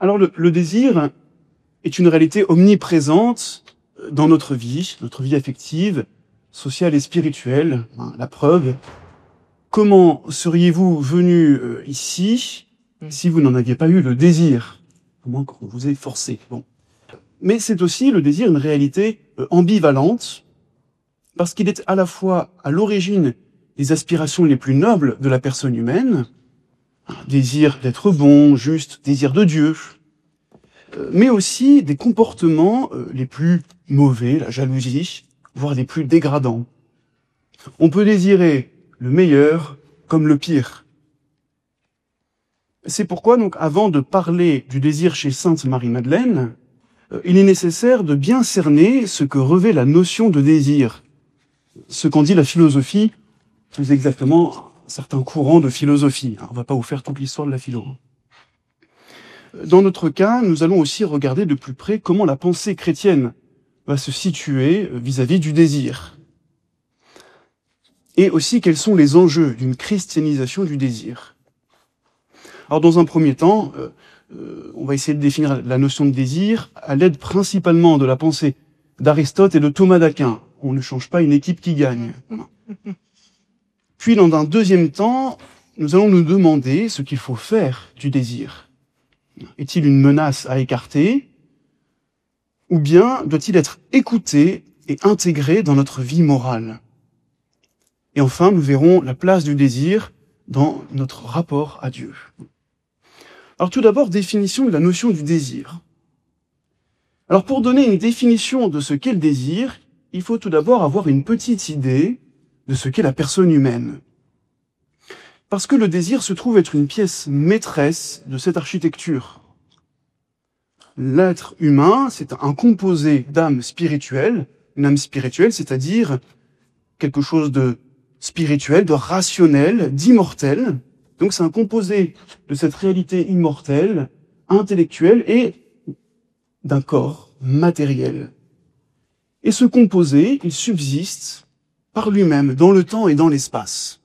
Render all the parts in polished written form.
Alors le désir est une réalité omniprésente dans notre vie affective, sociale et spirituelle. La preuve, comment seriez-vous venu ici si vous n'en aviez pas eu le désir? À moins qu'on vous ait forcé. Bon. Mais c'est aussi le désir une réalité ambivalente, parce qu'il est à la fois à l'origine des aspirations les plus nobles de la personne humaine, un désir d'être bon, juste, désir de Dieu, mais aussi des comportements les plus mauvais, la jalousie, voire les plus dégradants. On peut désirer le meilleur comme le pire. C'est pourquoi, donc, avant de parler du désir chez Sainte Marie-Madeleine, il est nécessaire de bien cerner ce que revêt la notion de désir, ce qu'en dit la philosophie, plus exactement certains courants de philosophie. Alors, on ne va pas vous faire toute l'histoire de la philo. Dans notre cas, nous allons aussi regarder de plus près comment la pensée chrétienne va se situer vis-à-vis du désir. Et aussi quels sont les enjeux d'une christianisation du désir. Alors dans un premier temps, on va essayer de définir la notion de désir à l'aide principalement de la pensée d'Aristote et de Thomas d'Aquin. On ne change pas une équipe qui gagne. Puis dans un deuxième temps, nous allons nous demander ce qu'il faut faire du désir. Est-il une menace à écarter? Ou bien doit-il être écouté et intégré dans notre vie morale? Et enfin, nous verrons la place du désir dans notre rapport à Dieu. Alors tout d'abord, définition de la notion du désir. Alors pour donner une définition de ce qu'est le désir, il faut tout d'abord avoir une petite idée de ce qu'est la personne humaine. Parce que le désir se trouve être une pièce maîtresse de cette architecture. L'être humain, c'est un composé d'âme spirituelle, une âme spirituelle, c'est-à-dire quelque chose de spirituel, de rationnel, d'immortel. Donc c'est un composé de cette réalité immortelle, intellectuelle et d'un corps matériel. Et ce composé, il subsiste par lui-même, dans le temps et dans l'espace.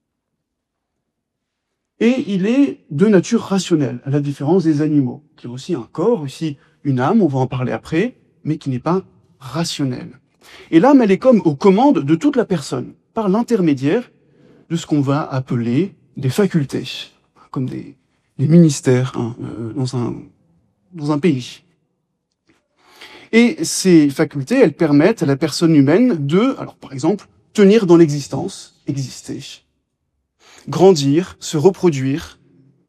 Et il est de nature rationnelle, à la différence des animaux, qui ont aussi un corps, aussi une âme, on va en parler après, mais qui n'est pas rationnelle. Et l'âme, elle est comme aux commandes de toute la personne, par l'intermédiaire de ce qu'on va appeler des facultés, comme des ministères dans un pays. Et ces facultés, elles permettent à la personne humaine de, alors par exemple, tenir dans l'existence, exister, grandir, se reproduire.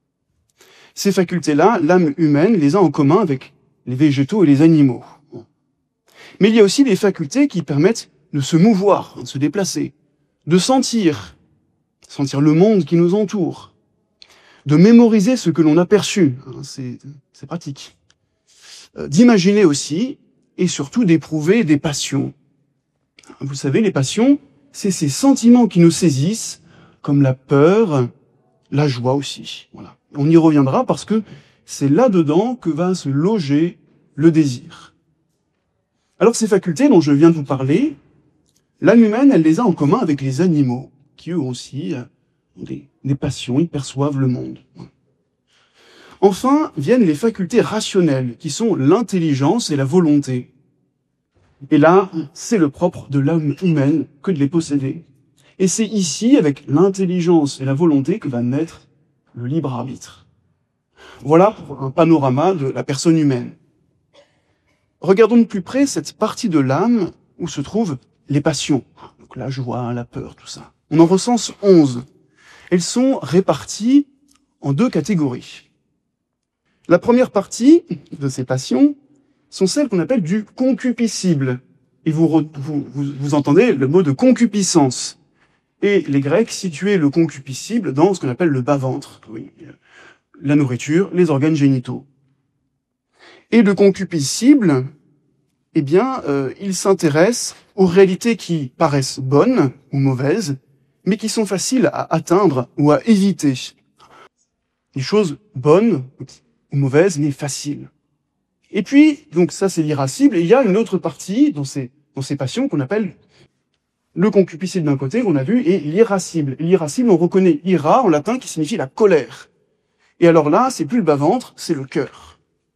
Ces facultés-là, l'âme humaine les a en commun avec les végétaux et les animaux. Mais il y a aussi des facultés qui permettent de se mouvoir, de se déplacer, de sentir le monde qui nous entoure, de mémoriser ce que l'on a perçu, c'est pratique, d'imaginer aussi, et surtout d'éprouver des passions. Vous savez, les passions, c'est ces sentiments qui nous saisissent, comme la peur, la joie aussi. Voilà. On y reviendra parce que c'est là-dedans que va se loger le désir. Alors ces facultés dont je viens de vous parler, l'âme humaine, elle les a en commun avec les animaux, qui eux aussi ont des passions, ils perçoivent le monde. Enfin, viennent les facultés rationnelles, qui sont l'intelligence et la volonté. Et là, c'est le propre de l'âme humaine que de les posséder. Et c'est ici, avec l'intelligence et la volonté, que va naître le libre arbitre. Voilà pour un panorama de la personne humaine. Regardons de plus près cette partie de l'âme où se trouvent les passions. Donc la joie, la peur, tout ça. On en recense 11. Elles sont réparties en deux catégories. La première partie de ces passions sont celles qu'on appelle du concupiscible. Et vous entendez le mot de concupiscence. Et les Grecs situaient le concupiscible dans ce qu'on appelle le bas-ventre. Oui, la nourriture, les organes génitaux. Et le concupiscible, eh bien, il s'intéresse aux réalités qui paraissent bonnes ou mauvaises, mais qui sont faciles à atteindre ou à éviter. Les choses bonnes ou mauvaises, mais faciles. Et puis, donc ça c'est l'irascible, et il y a une autre partie dans ces passions qu'on appelle le concupiscible d'un côté, qu'on a vu, et l'irascible. L'irascible, on reconnaît ira en latin qui signifie la colère. Et alors là, c'est plus le bas-ventre, c'est le cœur.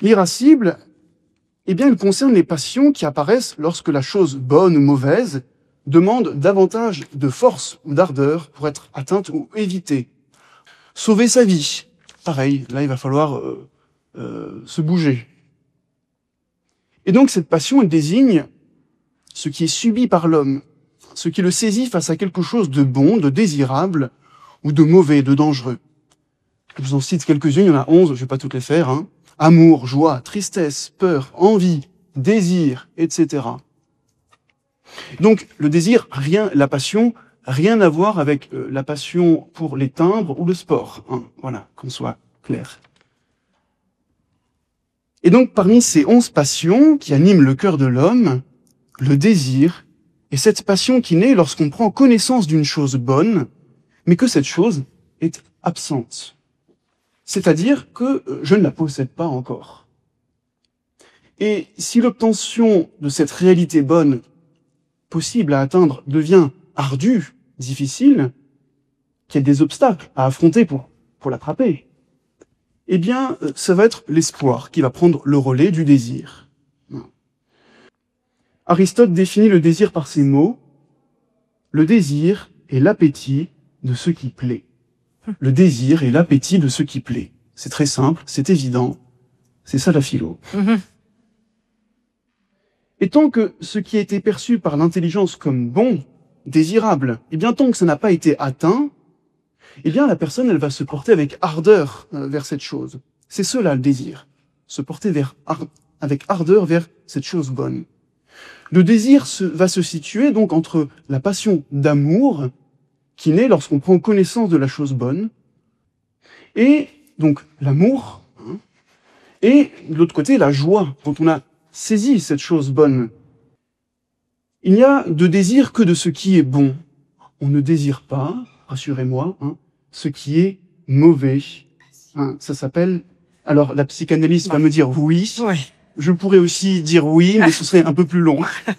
L'irascible, eh bien, il concerne les passions qui apparaissent lorsque la chose bonne ou mauvaise demande davantage de force ou d'ardeur pour être atteinte ou évitée. Sauver sa vie, pareil, là il va falloir se bouger. Et donc cette passion, elle désigne ce qui est subi par l'homme, ce qui le saisit face à quelque chose de bon, de désirable, ou de mauvais, de dangereux. Je vous en cite quelques-unes, il y en a 11, je ne vais pas toutes les faire. Hein. Amour, joie, tristesse, peur, envie, désir, etc. Donc le désir, la passion, rien à voir avec la passion pour les timbres ou le sport. Hein. Voilà, qu'on soit clair. Et donc parmi ces 11 passions qui animent le cœur de l'homme, le désir est cette passion qui naît lorsqu'on prend connaissance d'une chose bonne, mais que cette chose est absente. C'est-à-dire que je ne la possède pas encore. Et si l'obtention de cette réalité bonne, possible à atteindre, devient ardue, difficile, qu'il y a des obstacles à affronter pour l'attraper, eh bien, ça va être l'espoir qui va prendre le relais du désir. Aristote définit le désir par ces mots. Le désir est l'appétit de ce qui plaît. Le désir est l'appétit de ce qui plaît. C'est très simple, c'est évident. C'est ça la philo. Et tant que ce qui a été perçu par l'intelligence comme bon, désirable, eh bien tant que ça n'a pas été atteint, eh bien la personne, elle va se porter avec ardeur vers cette chose. C'est cela le désir. Se porter avec ardeur vers cette chose bonne. Le désir va se situer donc entre la passion d'amour, qui naît lorsqu'on prend connaissance de la chose bonne, et donc l'amour, hein, et de l'autre côté la joie, quand on a saisi cette chose bonne. Il n'y a de désir que de ce qui est bon. On ne désire pas, rassurez-moi, hein, ce qui est mauvais. Hein, ça s'appelle... Alors la psychanalyse va me dire oui. Ouais. Je pourrais aussi dire oui, mais ce serait un peu plus long.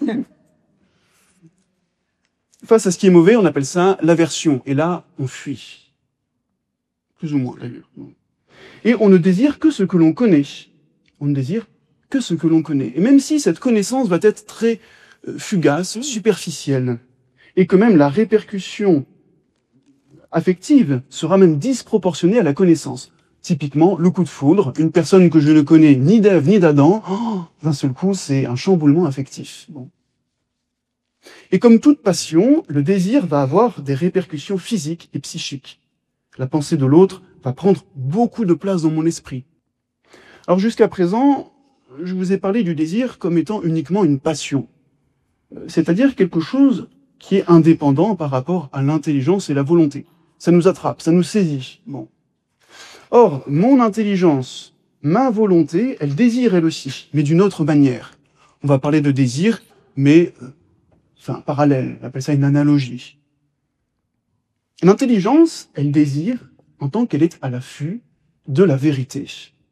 Face à ce qui est mauvais, on appelle ça l'aversion. Et là, on fuit. Plus ou moins, d'ailleurs. Et on ne désire que ce que l'on connaît. On ne désire que ce que l'on connaît. Et même si cette connaissance va être très fugace, superficielle, et que même la répercussion affective sera même disproportionnée à la connaissance. Typiquement, le coup de foudre, une personne que je ne connais ni d'Ève ni d'Adam, d'un seul coup, c'est un chamboulement affectif. Bon. Et comme toute passion, le désir va avoir des répercussions physiques et psychiques. La pensée de l'autre va prendre beaucoup de place dans mon esprit. Alors jusqu'à présent, je vous ai parlé du désir comme étant uniquement une passion. C'est-à-dire quelque chose qui est indépendant par rapport à l'intelligence et la volonté. Ça nous attrape, ça nous saisit. Bon. Or, mon intelligence, ma volonté, elle désire elle aussi, mais d'une autre manière. On va parler de désir, mais parallèle, on appelle ça une analogie. L'intelligence, elle désire en tant qu'elle est à l'affût de la vérité.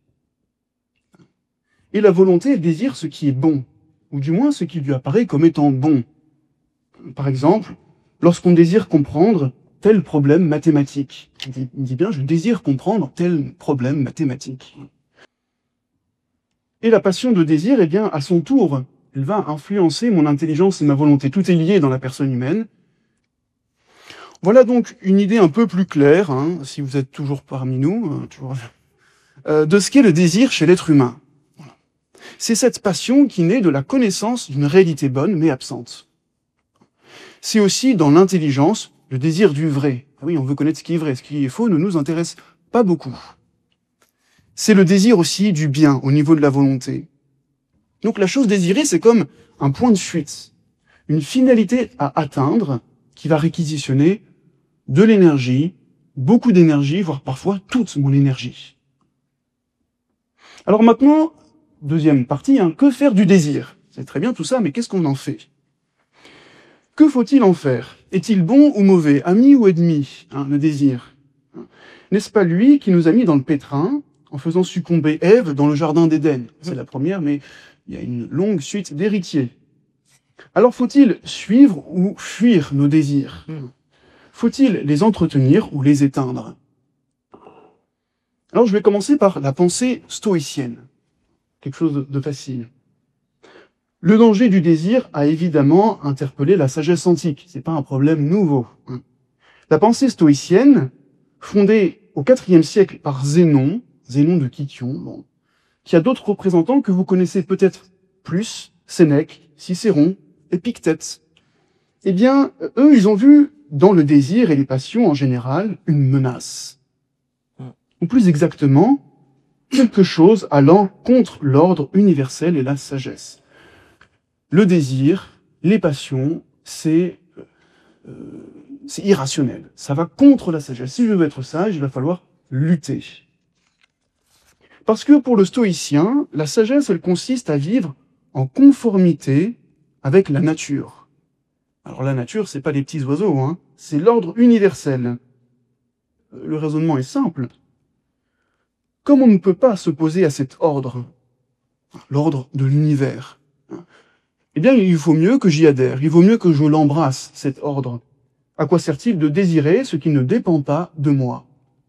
Et la volonté, elle désire ce qui est bon, ou du moins ce qui lui apparaît comme étant bon. Par exemple, lorsqu'on désire comprendre tel problème mathématique. Il dit bien, je désire comprendre tel problème mathématique. Et la passion de désir, eh bien, à son tour, elle va influencer mon intelligence et ma volonté. Tout est lié dans la personne humaine. Voilà donc une idée un peu plus claire, hein, si vous êtes toujours parmi nous, de ce qu'est le désir chez l'être humain. Voilà. C'est cette passion qui naît de la connaissance d'une réalité bonne mais absente. C'est aussi dans l'intelligence le désir du vrai. Ah oui, on veut connaître ce qui est vrai, ce qui est faux ne nous intéresse pas beaucoup. C'est le désir aussi du bien au niveau de la volonté. Donc la chose désirée, c'est comme un point de fuite, une finalité à atteindre qui va réquisitionner de l'énergie, beaucoup d'énergie, voire parfois toute mon énergie. Alors maintenant, deuxième partie, hein, que faire du désir? C'est très bien tout ça, mais qu'est-ce qu'on en fait? Que faut-il en faire? Est-il bon ou mauvais? Ami ou ennemi, hein, le désir? N'est-ce pas lui qui nous a mis dans le pétrin en faisant succomber Ève dans le jardin d'Éden? C'est la première, mais il y a une longue suite d'héritiers. Alors faut-il suivre ou fuir nos désirs? Faut-il les entretenir ou les éteindre? Alors je vais commencer par la pensée stoïcienne. quelque chose de facile. Le danger du désir a évidemment interpellé la sagesse antique. C'est pas un problème nouveau. La pensée stoïcienne, fondée au IVe siècle par Zénon de Kition, qui a d'autres représentants que vous connaissez peut-être plus, Sénèque, Cicéron, Épictète. Eh bien, eux, ils ont vu dans le désir et les passions en général une menace. Ou plus exactement, quelque chose allant contre l'ordre universel et la sagesse. Le désir, les passions, c'est irrationnel. Ça va contre la sagesse. Si je veux être sage, il va falloir lutter. Parce que pour le stoïcien, la sagesse, elle consiste à vivre en conformité avec la nature. Alors la nature, c'est pas les petits oiseaux, hein, c'est l'ordre universel. Le raisonnement est simple. Comme on ne peut pas s'opposer à cet ordre, l'ordre de l'univers, eh bien, il vaut mieux que j'y adhère, il vaut mieux que je l'embrasse, cet ordre. À quoi sert-il de désirer ce qui ne dépend pas de moi?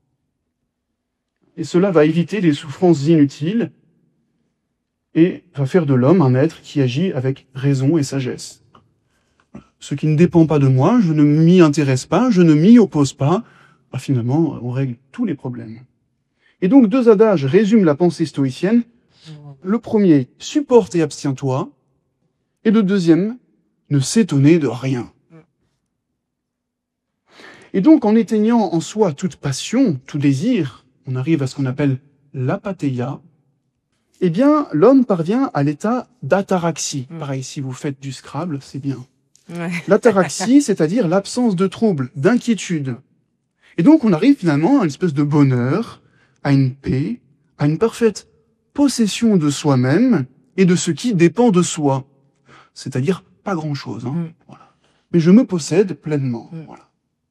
Et cela va éviter des souffrances inutiles et va faire de l'homme un être qui agit avec raison et sagesse. Ce qui ne dépend pas de moi, je ne m'y intéresse pas, je ne m'y oppose pas, finalement, on règle tous les problèmes. Et donc, deux adages résument la pensée stoïcienne. Le premier, supporte et abstiens-toi. Et le deuxième, ne s'étonner de rien. Et donc, en éteignant en soi toute passion, tout désir, on arrive à ce qu'on appelle l'apatheia, eh bien, l'homme parvient à l'état d'ataraxie. Pareil, si vous faites du Scrabble, c'est bien. Ouais. L'ataraxie, c'est-à-dire l'absence de trouble, d'inquiétude. Et donc, on arrive finalement à une espèce de bonheur, à une paix, à une parfaite possession de soi-même et de ce qui dépend de soi. C'est-à-dire pas grand-chose. Voilà. Mais je me possède pleinement. Voilà.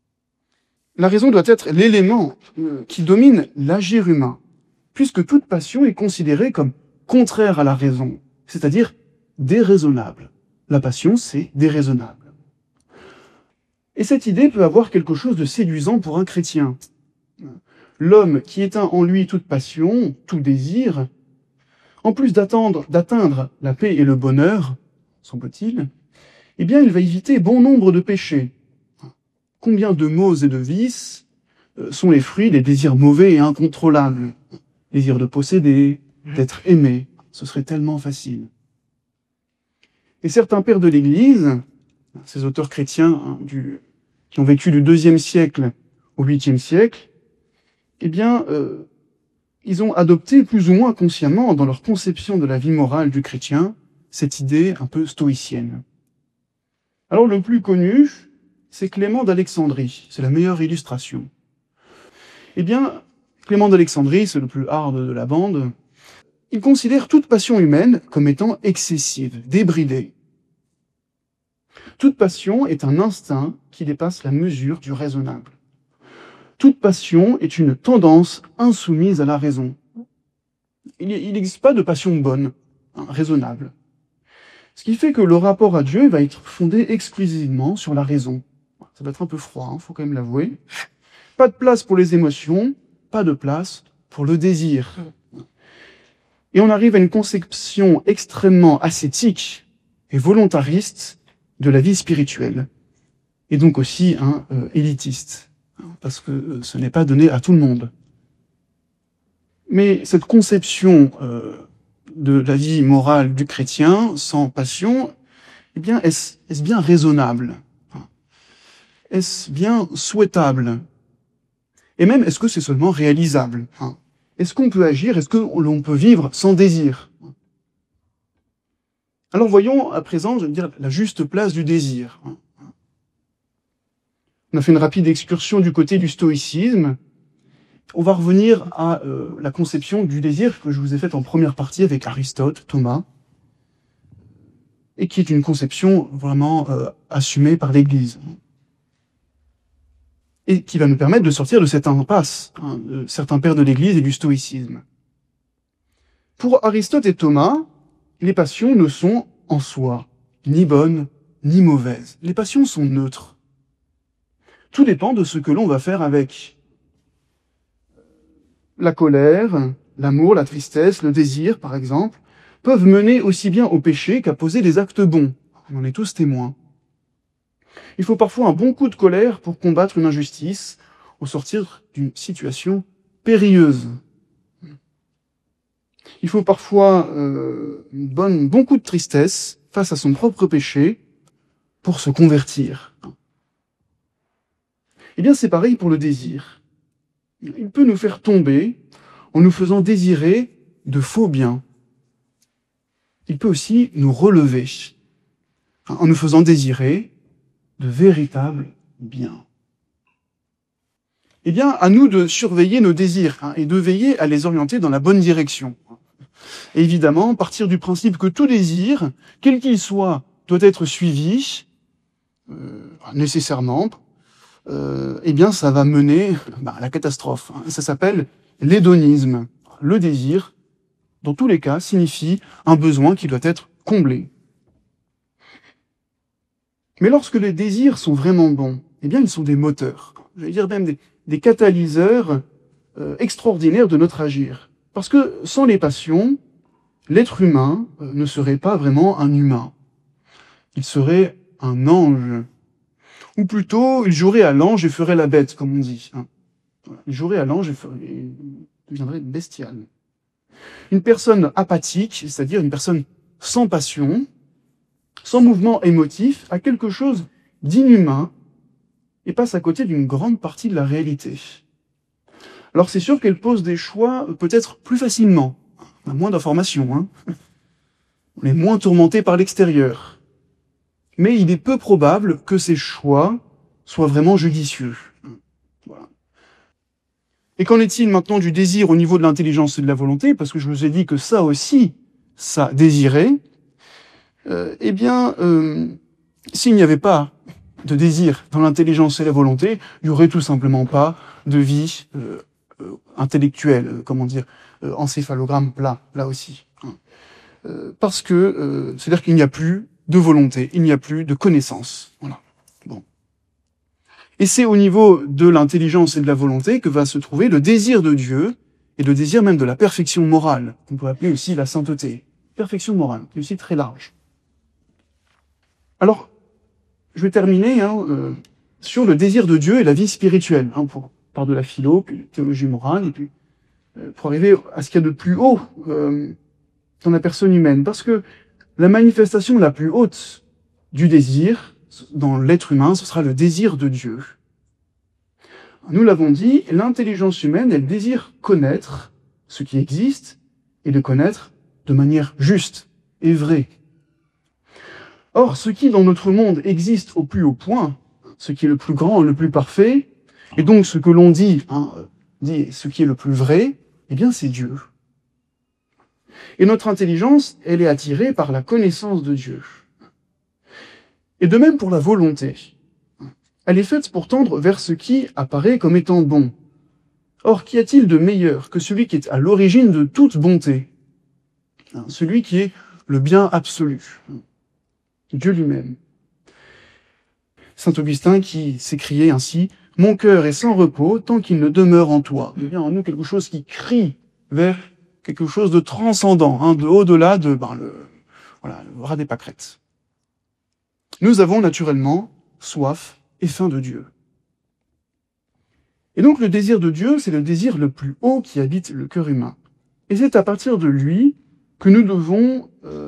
La raison doit être l'élément qui domine l'agir humain, puisque toute passion est considérée comme contraire à la raison, c'est-à-dire déraisonnable. La passion, c'est déraisonnable. Et cette idée peut avoir quelque chose de séduisant pour un chrétien. L'homme qui éteint en lui toute passion, tout désir, en plus d'atteindre la paix et le bonheur, semble-t-il, eh bien, il va éviter bon nombre de péchés. Combien de maux et de vices sont les fruits des désirs mauvais et incontrôlables? Désir de posséder, d'être aimé, ce serait tellement facile. Et certains pères de l'Église, ces auteurs chrétiens qui ont vécu du IIe siècle au 8e siècle, eh bien, ils ont adopté plus ou moins consciemment dans leur conception de la vie morale du chrétien cette idée un peu stoïcienne. Alors le plus connu, c'est Clément d'Alexandrie. C'est la meilleure illustration. Eh bien, Clément d'Alexandrie, c'est le plus hard de la bande. Il considère toute passion humaine comme étant excessive, débridée. Toute passion est un instinct qui dépasse la mesure du raisonnable. Toute passion est une tendance insoumise à la raison. Il n'existe pas de passion bonne, raisonnable. Ce qui fait que le rapport à Dieu va être fondé exclusivement sur la raison. Ça va être un peu froid, faut quand même l'avouer. Pas de place pour les émotions, pas de place pour le désir. Et on arrive à une conception extrêmement ascétique et volontariste de la vie spirituelle. Et donc aussi élitiste, parce que ce n'est pas donné à tout le monde. Mais cette conception de la vie morale du chrétien, sans passion, eh bien, est-ce bien raisonnable? Est-ce bien souhaitable? Et même, est-ce que c'est seulement réalisable? Est-ce qu'on peut agir? Est-ce que l'on peut vivre sans désir? Alors voyons à présent, je veux dire, la juste place du désir. On a fait une rapide excursion du côté du stoïcisme. On va revenir à la conception du désir que je vous ai faite en première partie avec Aristote, Thomas, et qui est une conception vraiment assumée par l'Église, et qui va nous permettre de sortir de cette impasse de certains pères de l'Église et du stoïcisme. Pour Aristote et Thomas, les passions ne sont en soi ni bonnes ni mauvaises. Les passions sont neutres. Tout dépend de ce que l'on va faire avec. La colère, l'amour, la tristesse, le désir, par exemple, peuvent mener aussi bien au péché qu'à poser des actes bons. On en est tous témoins. Il faut parfois un bon coup de colère pour combattre une injustice ou sortir d'une situation périlleuse. Il faut parfois un bon coup de tristesse face à son propre péché pour se convertir. Eh bien, c'est pareil pour le désir. Il peut nous faire tomber en nous faisant désirer de faux biens. Il peut aussi nous relever en nous faisant désirer de véritables biens. Eh bien, à nous de surveiller nos désirs et de veiller à les orienter dans la bonne direction. Et évidemment, partir du principe que tout désir, quel qu'il soit, doit être suivi, nécessairement, eh bien, ça va mener à la catastrophe. Ça s'appelle l'hédonisme. Le désir, dans tous les cas, signifie un besoin qui doit être comblé. Mais lorsque les désirs sont vraiment bons, eh bien, ils sont des moteurs. Je vais dire même des catalyseurs extraordinaires de notre agir. Parce que sans les passions, l'être humain ne serait pas vraiment un humain. Il serait un ange. Ou plutôt, il jouerait à l'ange et ferait la bête, comme on dit. Il jouerait à l'ange et deviendrait bestial. Une personne apathique, c'est-à-dire une personne sans passion, sans mouvement émotif, a quelque chose d'inhumain et passe à côté d'une grande partie de la réalité. Alors c'est sûr qu'elle pose des choix peut-être plus facilement. On a moins d'informations, On est moins tourmenté par l'extérieur. Mais il est peu probable que ces choix soient vraiment judicieux. Voilà. Et qu'en est-il maintenant du désir au niveau de l'intelligence et de la volonté? Parce que je vous ai dit que ça aussi, ça désirait. S'il n'y avait pas de désir dans l'intelligence et la volonté, il n'y aurait tout simplement pas de vie intellectuelle, encéphalogramme plat, là aussi. Parce que, c'est-à-dire qu'il n'y a plus de volonté, il n'y a plus de connaissance. Voilà. Bon. Et c'est au niveau de l'intelligence et de la volonté que va se trouver le désir de Dieu, et le désir même de la perfection morale, qu'on peut appeler aussi la sainteté. Perfection morale, qui est aussi très large. Alors, je vais terminer sur le désir de Dieu et la vie spirituelle, par de la philo, puis de la théologie morale, et puis pour arriver à ce qu'il y a de plus haut dans la personne humaine. Parce que la manifestation la plus haute du désir dans l'être humain, ce sera le désir de Dieu. Nous l'avons dit, l'intelligence humaine, elle désire connaître ce qui existe et le connaître de manière juste et vraie. Or, ce qui dans notre monde existe au plus haut point, ce qui est le plus grand, le plus parfait, et donc ce que l'on dit ce qui est le plus vrai, eh bien c'est Dieu. Et notre intelligence, elle est attirée par la connaissance de Dieu. Et de même pour la volonté. Elle est faite pour tendre vers ce qui apparaît comme étant bon. Or, qu'y a-t-il de meilleur que celui qui est à l'origine de toute bonté? Celui qui est le bien absolu. Dieu lui-même. Saint Augustin qui s'écriait ainsi « Mon cœur est sans repos tant qu'il ne demeure en toi ». Il y a en nous quelque chose qui crie vers quelque chose de transcendant, de au-delà de le ras des pâquerettes. Nous avons naturellement soif et faim de Dieu. Et donc le désir de Dieu, c'est le désir le plus haut qui habite le cœur humain. Et c'est à partir de lui que nous devons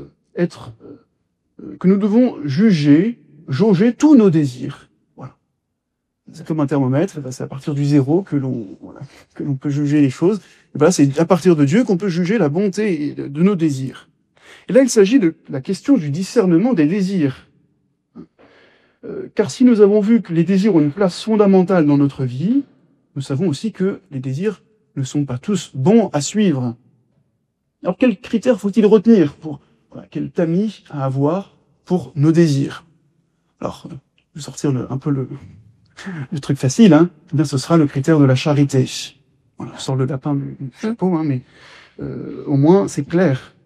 jauger tous nos désirs. Voilà. C'est comme un thermomètre, c'est à partir du zéro que l'on peut juger les choses. Et voilà, c'est à partir de Dieu qu'on peut juger la bonté de nos désirs. Et là, il s'agit de la question du discernement des désirs. Car si nous avons vu que les désirs ont une place fondamentale dans notre vie, nous savons aussi que les désirs ne sont pas tous bons à suivre. Alors, quels critères faut-il retenir quel tamis à avoir pour nos désirs? Alors, je vais sortir un peu le truc facile, Eh bien, ce sera le critère de la charité. Voilà, je sors le lapin du chapeau, mais au moins, c'est clair.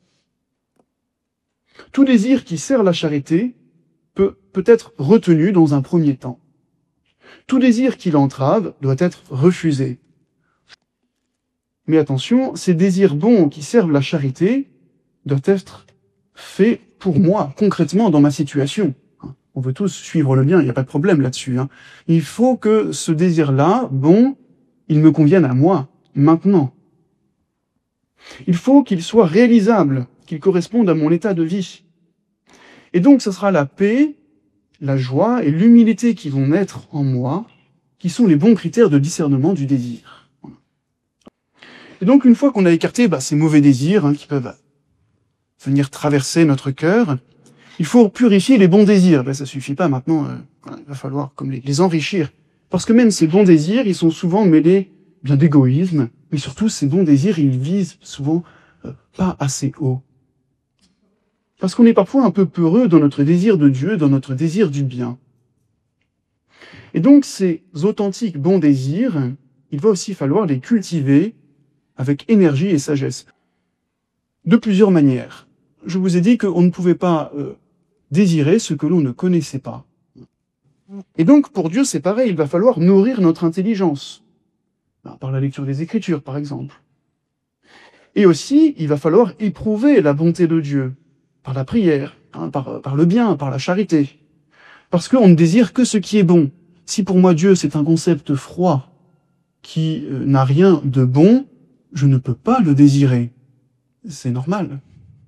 Tout désir qui sert la charité peut être retenu dans un premier temps. Tout désir qui l'entrave doit être refusé. Mais attention, ces désirs bons qui servent la charité doit être fait pour moi, concrètement, dans ma situation. On veut tous suivre le bien, il n'y a pas de problème là-dessus. Il faut que ce désir-là, bon, il me convienne à moi, maintenant. Il faut qu'il soit réalisable, qu'il corresponde à mon état de vie. Et donc, ce sera la paix, la joie et l'humilité qui vont naître en moi, qui sont les bons critères de discernement du désir. Et donc, une fois qu'on a écarté ces mauvais désirs qui peuvent venir traverser notre cœur, il faut purifier les bons désirs. Ça suffit pas maintenant, il va falloir comme les enrichir. Parce que même ces bons désirs, ils sont souvent mêlés bien d'égoïsme, mais surtout ces bons désirs, ils visent souvent pas assez haut. Parce qu'on est parfois un peu peureux dans notre désir de Dieu, dans notre désir du bien. Et donc ces authentiques bons désirs, il va aussi falloir les cultiver avec énergie et sagesse. De plusieurs manières. Je vous ai dit qu'on ne pouvait pas désirer ce que l'on ne connaissait pas. Et donc pour Dieu c'est pareil, il va falloir nourrir notre intelligence. Par la lecture des Écritures par exemple. Et aussi, il va falloir éprouver la bonté de Dieu. Par la prière, par le bien, par la charité. Parce qu'on ne désire que ce qui est bon. Si pour moi Dieu c'est un concept froid, qui n'a rien de bon, je ne peux pas le désirer. C'est normal.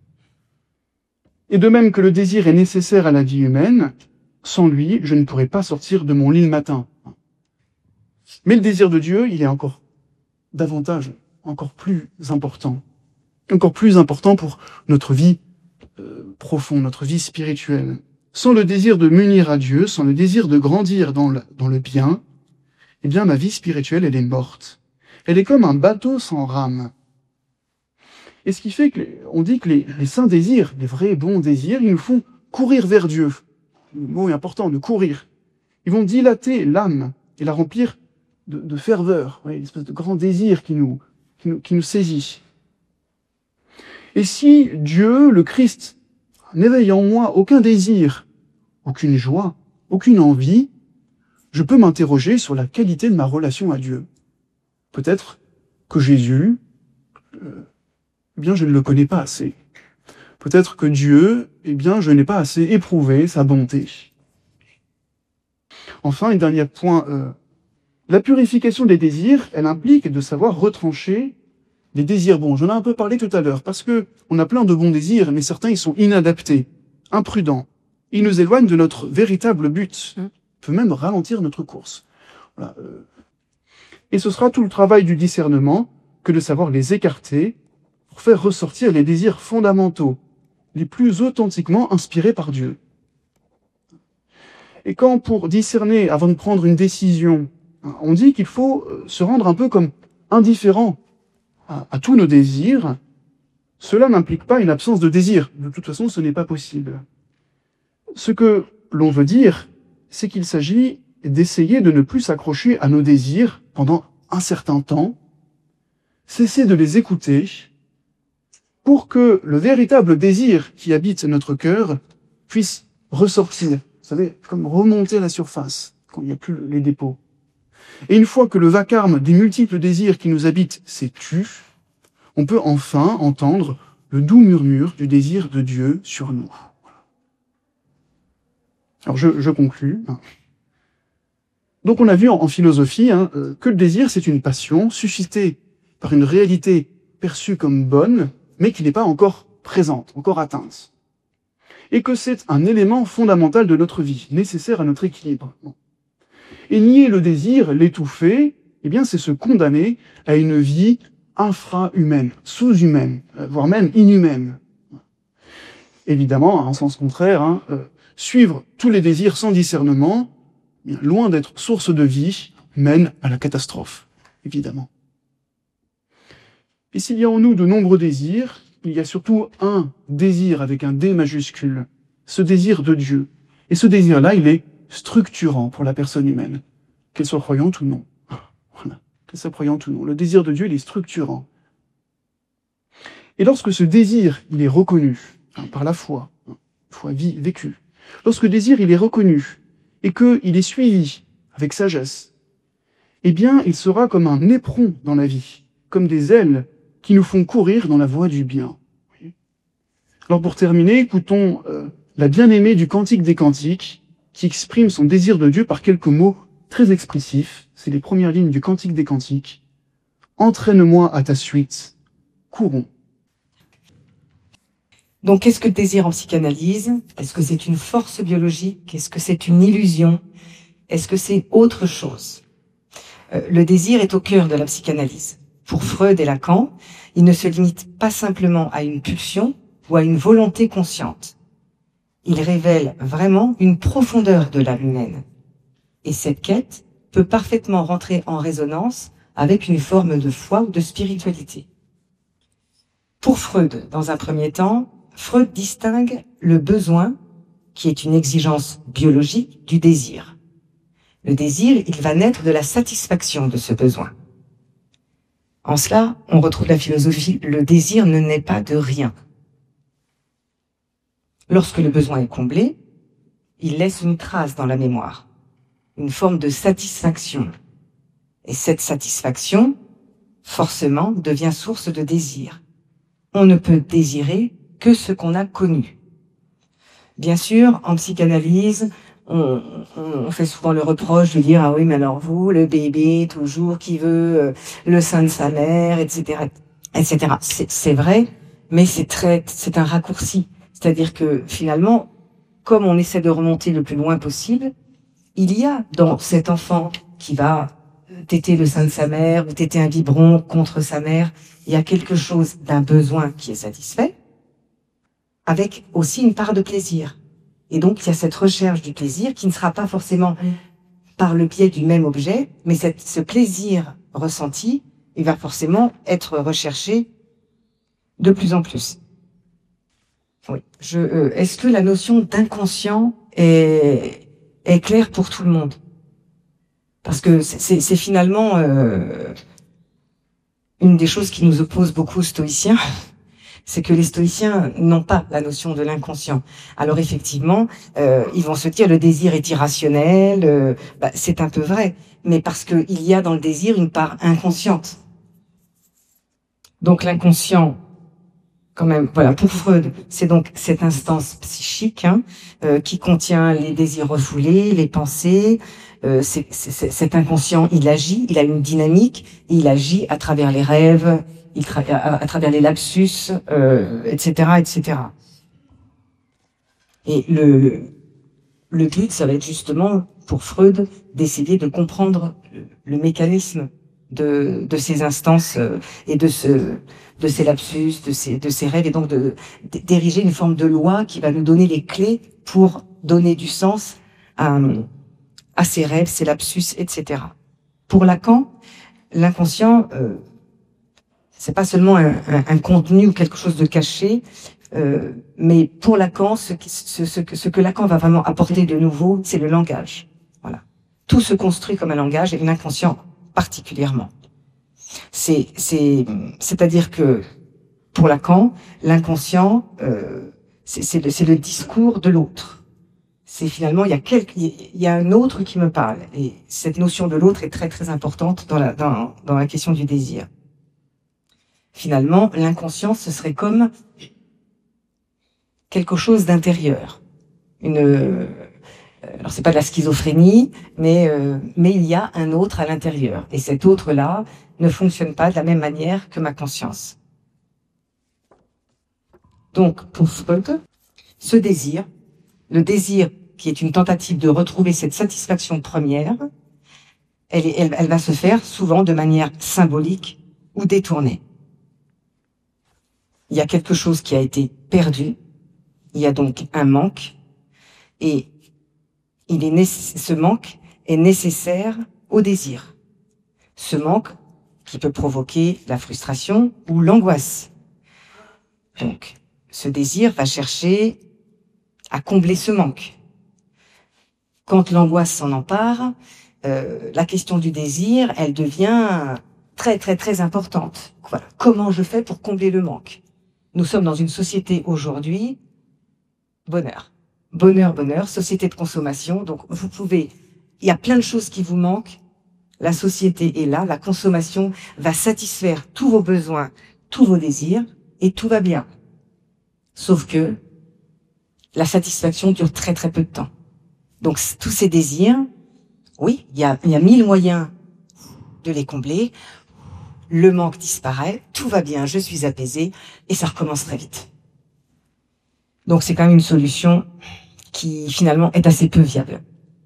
Et de même que le désir est nécessaire à la vie humaine, sans lui, je ne pourrais pas sortir de mon lit le matin. Mais le désir de Dieu, il est encore davantage, encore plus important pour notre vie profonde, notre vie spirituelle. Sans le désir de m'unir à Dieu, sans le désir de grandir dans le bien, eh bien ma vie spirituelle, elle est morte. Elle est comme un bateau sans rame. Et ce qui fait qu'on dit que les saints désirs, les vrais bons désirs, ils nous font courir vers Dieu. Le mot est important, de courir. Ils vont dilater l'âme et la remplir de ferveur, une espèce de grand désir qui nous saisit. Et si Dieu, le Christ, n'éveille en moi aucun désir, aucune joie, aucune envie, je peux m'interroger sur la qualité de ma relation à Dieu. Peut-être que Jésus, je ne le connais pas assez. Peut-être que Dieu, je n'ai pas assez éprouvé sa bonté. Enfin, un dernier point, la purification des désirs, elle implique de savoir retrancher les désirs bons. J'en ai un peu parlé tout à l'heure, parce que on a plein de bons désirs, mais certains, ils sont inadaptés, imprudents. Ils nous éloignent de notre véritable but. Peut même ralentir notre course. Voilà. Et ce sera tout le travail du discernement que de savoir les écarter pour faire ressortir les désirs fondamentaux, les plus authentiquement inspirés par Dieu. Et quand pour discerner, avant de prendre une décision, on dit qu'il faut se rendre un peu comme indifférent à tous nos désirs, cela n'implique pas une absence de désir. De toute façon, ce n'est pas possible. Ce que l'on veut dire, c'est qu'il s'agit d'essayer de ne plus s'accrocher à nos désirs pendant un certain temps, cesser de les écouter, pour que le véritable désir qui habite notre cœur puisse ressortir. Vous savez, comme remonter à la surface, quand il n'y a plus les dépôts. Et une fois que le vacarme des multiples désirs qui nous habitent s'est tu, on peut enfin entendre le doux murmure du désir de Dieu sur nous. Alors je conclus. Donc on a vu en philosophie que le désir c'est une passion suscitée par une réalité perçue comme bonne, mais qui n'est pas encore présente, encore atteinte. Et que c'est un élément fondamental de notre vie, nécessaire à notre équilibre. Et nier le désir, l'étouffer, c'est se condamner à une vie infra-humaine, sous-humaine, voire même inhumaine. Évidemment, en sens contraire, suivre tous les désirs sans discernement, loin d'être source de vie, mène à la catastrophe, évidemment. Et s'il y a en nous de nombreux désirs, il y a surtout un désir avec un D majuscule, ce désir de Dieu. Et ce désir-là, il est structurant pour la personne humaine, qu'elle soit croyante ou non. Voilà. Qu'elle soit croyante ou non. Le désir de Dieu, il est structurant. Et lorsque ce désir, il est reconnu par la foi, foi vécue, lorsque le désir, il est reconnu et qu'il est suivi avec sagesse, il sera comme un éperon dans la vie, comme des ailes qui nous font courir dans la voie du bien. Alors pour terminer, écoutons la bien-aimée du Cantique des Cantiques, qui exprime son désir de Dieu par quelques mots très expressifs. C'est les premières lignes du Cantique des Cantiques. « Entraîne-moi à ta suite, courons ». Donc, qu'est-ce que le désir en psychanalyse? Est-ce que c'est une force biologique? Est-ce que c'est une illusion? Est-ce que c'est autre chose? Le désir est au cœur de la psychanalyse. Pour Freud et Lacan, il ne se limite pas simplement à une pulsion ou à une volonté consciente. Il révèle vraiment une profondeur de l'âme humaine. Et cette quête peut parfaitement rentrer en résonance avec une forme de foi ou de spiritualité. Pour Freud, dans un premier temps, Freud distingue le besoin, qui est une exigence biologique, du désir. Le désir, il va naître de la satisfaction de ce besoin. En cela, on retrouve la philosophie, le désir ne naît pas de rien. Lorsque le besoin est comblé, il laisse une trace dans la mémoire, une forme de satisfaction. Et cette satisfaction, forcément, devient source de désir. On ne peut désirer que ce qu'on a connu. Bien sûr, en psychanalyse, on fait souvent le reproche de dire « Ah oui, mais alors vous, le bébé, toujours, qui veut le sein de sa mère, etc. etc. » C'est vrai, mais c'est un raccourci. C'est-à-dire que finalement, comme on essaie de remonter le plus loin possible, il y a dans cet enfant qui va téter le sein de sa mère ou téter un biberon contre sa mère, il y a quelque chose d'un besoin qui est satisfait, avec aussi une part de plaisir. Et donc, il y a cette recherche du plaisir qui ne sera pas forcément par le biais du même objet, mais ce plaisir ressenti, il va forcément être recherché de plus en plus. Oui. Est-ce que la notion d'inconscient est claire pour tout le monde? Parce que c'est finalement une des choses qui nous oppose beaucoup aux stoïciens. C'est que les stoïciens n'ont pas la notion de l'inconscient. Alors effectivement, ils vont se dire le désir est irrationnel, c'est un peu vrai, mais parce qu'il y a dans le désir une part inconsciente. Donc l'inconscient, quand même, voilà, pour Freud, c'est donc cette instance psychique qui contient les désirs refoulés, les pensées. Cet inconscient, il agit, il a une dynamique, et il agit à travers les rêves, à travers les lapsus, etc., etc. Et le but, ça va être justement, pour Freud, d'essayer de comprendre le mécanisme de ces instances et de ces lapsus, de ces rêves, et donc d'ériger une forme de loi qui va nous donner les clés pour donner du sens à ces rêves, ces lapsus, etc. Pour Lacan, l'inconscient, c'est pas seulement un contenu ou quelque chose de caché, mais pour Lacan, ce que Lacan va vraiment apporter de nouveau, c'est le langage. Voilà. Tout se construit comme un langage, et l'inconscient particulièrement. C'est-à-dire que pour Lacan, l'inconscient, c'est le discours de l'autre. C'est finalement, il y a un autre qui me parle, et cette notion de l'autre est très très importante dans la question du désir. Finalement, l'inconscient, ce serait comme quelque chose d'intérieur. Alors c'est pas de la schizophrénie, mais il y a un autre à l'intérieur. Et cet autre-là ne fonctionne pas de la même manière que ma conscience. Donc, pour Freud, ce désir, le désir qui est une tentative de retrouver cette satisfaction première, elle va se faire souvent de manière symbolique ou détournée. Il y a quelque chose qui a été perdu, il y a donc un manque, et ce manque est nécessaire au désir. Ce manque qui peut provoquer la frustration ou l'angoisse. Donc, ce désir va chercher à combler ce manque. Quand l'angoisse s'en empare, la question du désir, elle devient très très très importante. Voilà. Comment je fais pour combler le manque? Nous sommes dans une société aujourd'hui, bonheur, bonheur, bonheur, société de consommation. Donc il y a plein de choses qui vous manquent. La société est là, la consommation va satisfaire tous vos besoins, tous vos désirs, et tout va bien. Sauf que la satisfaction dure très très peu de temps. Donc tous ces désirs, oui, il y a 1000 moyens de les combler. Le manque disparaît, tout va bien, je suis apaisée, et ça recommence très vite. Donc c'est quand même une solution qui finalement est assez peu viable.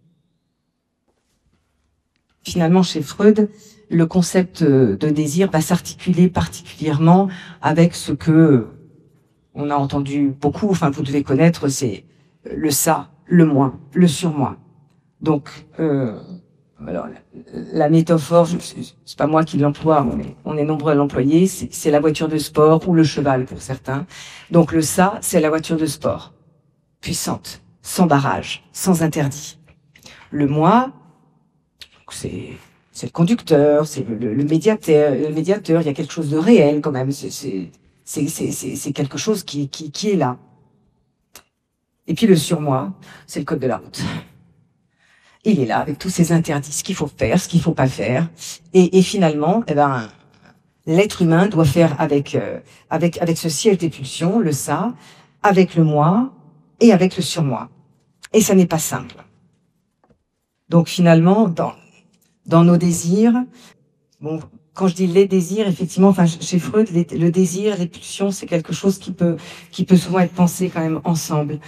Finalement, chez Freud, le concept de désir va s'articuler particulièrement avec ce que on a entendu beaucoup, enfin vous devez connaître, c'est le ça, le moi, le surmoi. Donc, alors, la métaphore, c'est pas moi qui l'emploie, on est nombreux à l'employer, c'est la voiture de sport ou le cheval pour certains. Donc le ça, c'est la voiture de sport, puissante, sans barrage, sans interdit. Le moi, c'est le conducteur, c'est le médiateur, il y a quelque chose de réel quand même, c'est quelque chose qui est là. Et puis le surmoi, c'est le code de la route. Il est là avec tous ces interdits, ce qu'il faut faire, ce qu'il faut pas faire. Et finalement, l'être humain doit faire avec ce siège des pulsions, le ça, avec le moi et avec le surmoi. Et ça n'est pas simple. Donc finalement, dans nos désirs, bon, quand je dis les désirs, effectivement, enfin chez Freud, le désir, les pulsions, c'est quelque chose qui peut souvent être pensé quand même ensemble.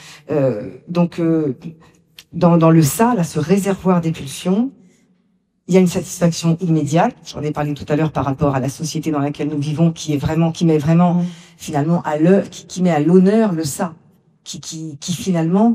Dans le ça, là, ce réservoir des pulsions, il y a une satisfaction immédiate. J'en ai parlé tout à l'heure par rapport à la société dans laquelle nous vivons, qui met vraiment finalement qui met à l'honneur le ça, qui finalement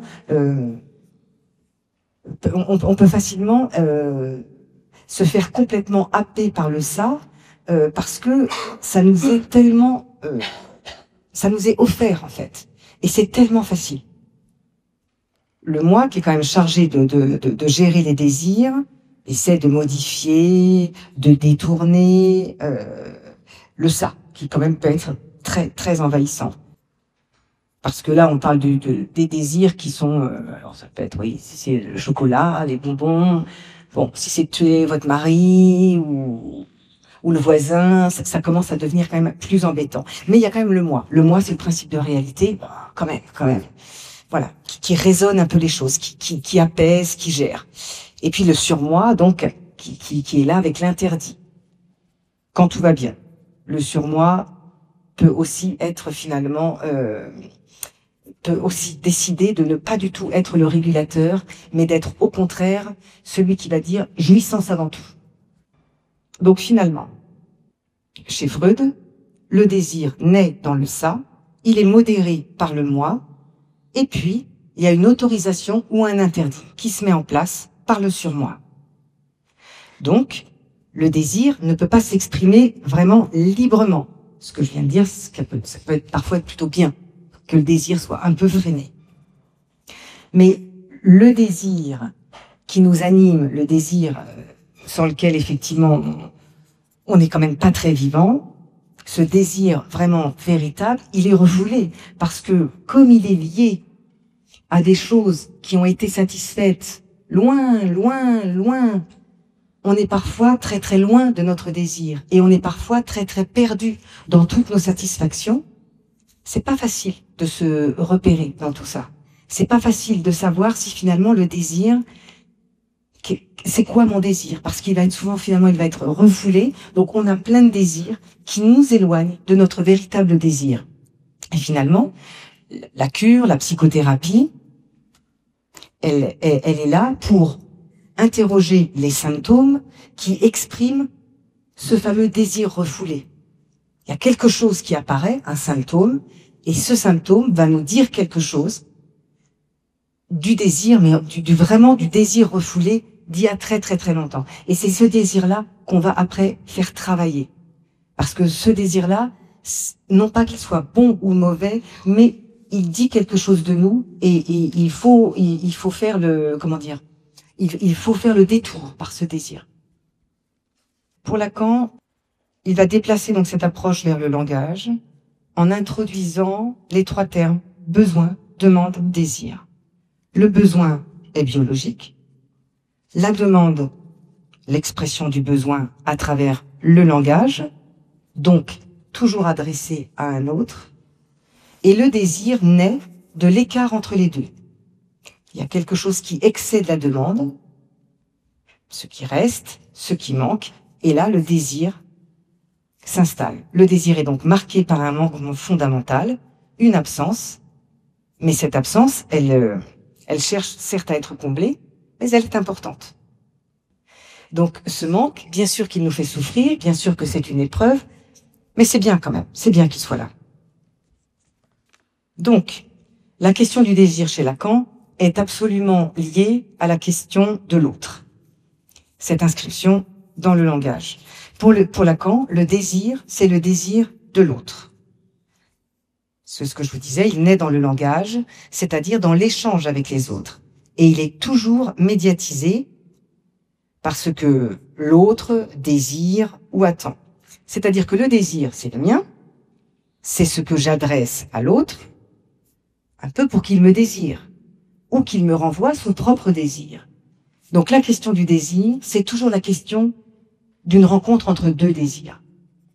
on peut facilement se faire complètement happer par le ça, parce que ça nous est tellement ça nous est offert en fait, et c'est tellement facile. Le moi, qui est quand même chargé de gérer les désirs, essaie de modifier, de détourner le ça, qui quand même peut être très très envahissant. Parce que là, on parle des désirs qui sont, alors ça peut être, oui, si c'est le chocolat, les bonbons, bon, si c'est tuer votre mari ou le voisin, ça commence à devenir quand même plus embêtant. Mais il y a quand même le moi. Le moi, c'est le principe de réalité, quand même. Voilà, qui résonne un peu les choses, qui apaise, qui gère. Et puis le surmoi, donc, qui est là avec l'interdit. Quand tout va bien. Le surmoi peut aussi être finalement, peut aussi décider de ne pas du tout être le régulateur, mais d'être au contraire celui qui va dire jouissance avant tout. Donc finalement, chez Freud, le désir naît dans le ça, il est modéré par le moi, et puis il y a une autorisation ou un interdit qui se met en place par le surmoi. Donc, le désir ne peut pas s'exprimer vraiment librement. Ce que je viens de dire, ça peut parfois être plutôt bien que le désir soit un peu freiné. Mais le désir qui nous anime, le désir sans lequel effectivement on n'est quand même pas très vivant, ce désir vraiment véritable, il est refoulé parce que comme il est lié à des choses qui ont été satisfaites loin, on est parfois très très loin de notre désir et on est parfois très très perdu dans toutes nos satisfactions. C'est pas facile de se repérer dans tout ça. C'est pas facile de savoir si finalement le désir, c'est quoi mon désir? Parce qu'il va être souvent, finalement, il va être refoulé. Donc on a plein de désirs qui nous éloignent de notre véritable désir. Et finalement, la cure, la psychothérapie, elle est là pour interroger les symptômes qui expriment ce fameux désir refoulé. Il y a quelque chose qui apparaît, un symptôme, et ce symptôme va nous dire quelque chose du désir, mais vraiment du désir refoulé d'il y a très très très longtemps. Et c'est ce désir-là qu'on va après faire travailler. Parce que ce désir-là, non pas qu'il soit bon ou mauvais, mais il dit quelque chose de nous et il faut faire le, comment dire, il faut faire le détour par ce désir. Pour Lacan, il va déplacer donc cette approche vers le langage en introduisant les trois termes besoin, demande, désir. Le besoin est biologique. La demande, l'expression du besoin à travers le langage, donc toujours adressé à un autre. Et le désir naît de l'écart entre les deux. Il y a quelque chose qui excède la demande, ce qui reste, ce qui manque, et là, le désir s'installe. Le désir est donc marqué par un manquement fondamental, une absence, mais cette absence, elle cherche certes à être comblée, mais elle est importante. Donc ce manque, bien sûr qu'il nous fait souffrir, bien sûr que c'est une épreuve, mais c'est bien quand même, c'est bien qu'il soit là. Donc, la question du désir chez Lacan est absolument liée à la question de l'autre. Cette inscription dans le langage. Pour Lacan, le désir, c'est le désir de l'autre. C'est ce que je vous disais, il naît dans le langage, c'est-à-dire dans l'échange avec les autres. Et il est toujours médiatisé par ce que l'autre désire ou attend. C'est-à-dire que le désir, c'est le mien, c'est ce que j'adresse à l'autre, un peu pour qu'il me désire, ou qu'il me renvoie son propre désir. Donc la question du désir, c'est toujours la question d'une rencontre entre deux désirs.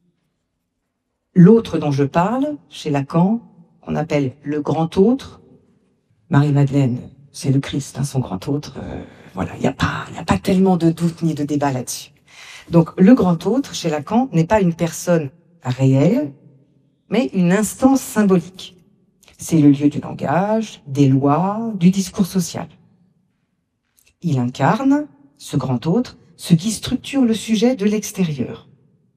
L'autre dont je parle, chez Lacan, qu'on appelle le grand autre, Marie-Madeleine, c'est le Christ, son grand autre, voilà, il n'y a pas tellement de doute ni de débat là-dessus. Donc le grand autre, chez Lacan, n'est pas une personne réelle, mais une instance symbolique. C'est le lieu du langage, des lois, du discours social. Il incarne, ce grand autre, ce qui structure le sujet de l'extérieur.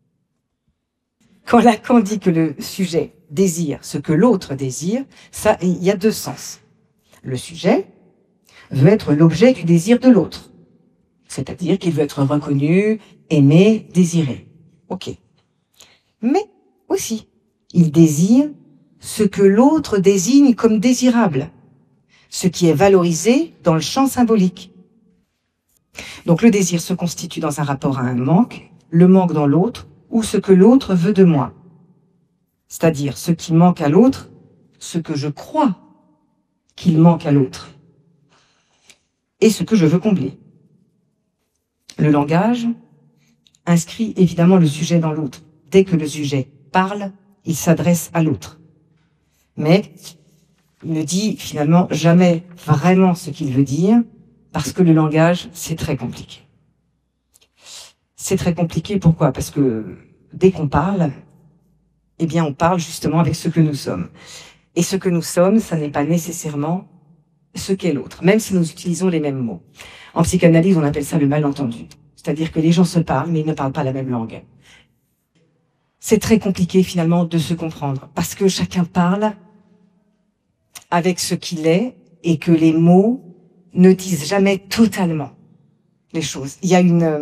Quand Lacan dit que le sujet désire ce que l'autre désire, ça, il y a deux sens. Le sujet veut être l'objet du désir de l'autre. C'est-à-dire qu'il veut être reconnu, aimé, désiré. Ok. Mais aussi, il désire ce que l'autre désigne comme désirable, ce qui est valorisé dans le champ symbolique. Donc le désir se constitue dans un rapport à un manque, le manque dans l'autre, ou ce que l'autre veut de moi. C'est-à-dire ce qui manque à l'autre, ce que je crois qu'il manque à l'autre, et ce que je veux combler. Le langage inscrit évidemment le sujet dans l'autre. Dès que le sujet parle, il s'adresse à l'autre. Mais il ne dit finalement jamais vraiment ce qu'il veut dire, parce que le langage, c'est très compliqué. C'est très compliqué, pourquoi? Parce que dès qu'on parle, eh bien on parle justement avec ce que nous sommes. Et ce que nous sommes, ça n'est pas nécessairement ce qu'est l'autre, même si nous utilisons les mêmes mots. En psychanalyse, on appelle ça le malentendu. C'est-à-dire que les gens se parlent, mais ils ne parlent pas la même langue. C'est très compliqué finalement de se comprendre, parce que chacun parle avec ce qu'il est, et que les mots ne disent jamais totalement les choses. Il y a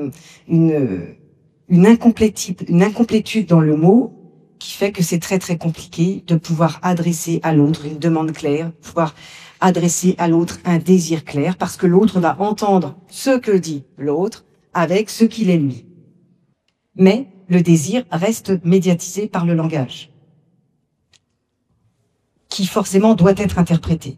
une incomplétude dans le mot qui fait que c'est très très compliqué de pouvoir adresser à l'autre une demande claire, pouvoir adresser à l'autre un désir clair, parce que l'autre va entendre ce que dit l'autre avec ce qu'il est lui. Mais le désir reste médiatisé par le langage, qui forcément doit être interprété.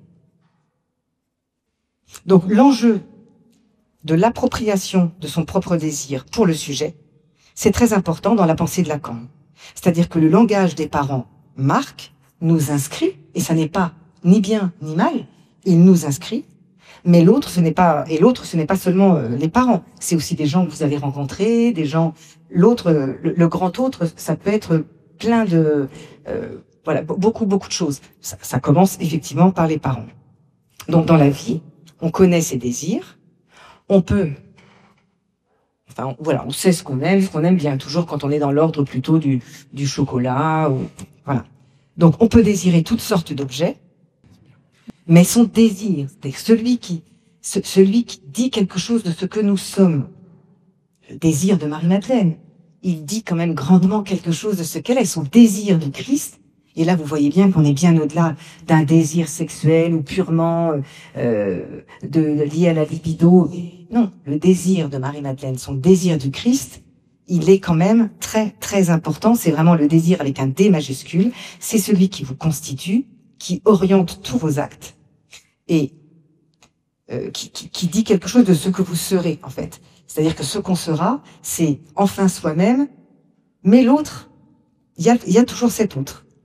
Donc l'enjeu de l'appropriation de son propre désir pour le sujet, c'est très important dans la pensée de Lacan. C'est-à-dire que le langage des parents marque, nous inscrit, et ça n'est pas ni bien ni mal, il nous inscrit, mais l'autre, ce n'est pas seulement les parents, c'est aussi des gens que vous avez rencontrés, des gens, l'autre, le grand autre, ça peut être plein de, voilà, beaucoup de choses. Ça commence effectivement par les parents. Donc dans la vie, on connaît ses désirs, on peut, enfin voilà, on sait ce qu'on aime bien, toujours quand on est dans l'ordre plutôt du chocolat, ou voilà. Donc on peut désirer toutes sortes d'objets, mais son désir, c'est celui qui dit quelque chose de ce que nous sommes. Le désir de Marie-Madeleine, il dit quand même grandement quelque chose de ce qu'elle est, son désir du Christ. Et là, vous voyez bien qu'on est bien au-delà d'un désir sexuel ou purement lié à la libido. Non, le désir de Marie-Madeleine, son désir du Christ, il est quand même très très important. C'est vraiment le désir avec un D majuscule. C'est celui qui vous constitue, qui oriente tous vos actes et qui dit quelque chose de ce que vous serez en fait. C'est-à-dire que ce qu'on sera, c'est enfin soi-même, mais l'autre, il y a toujours cet autre.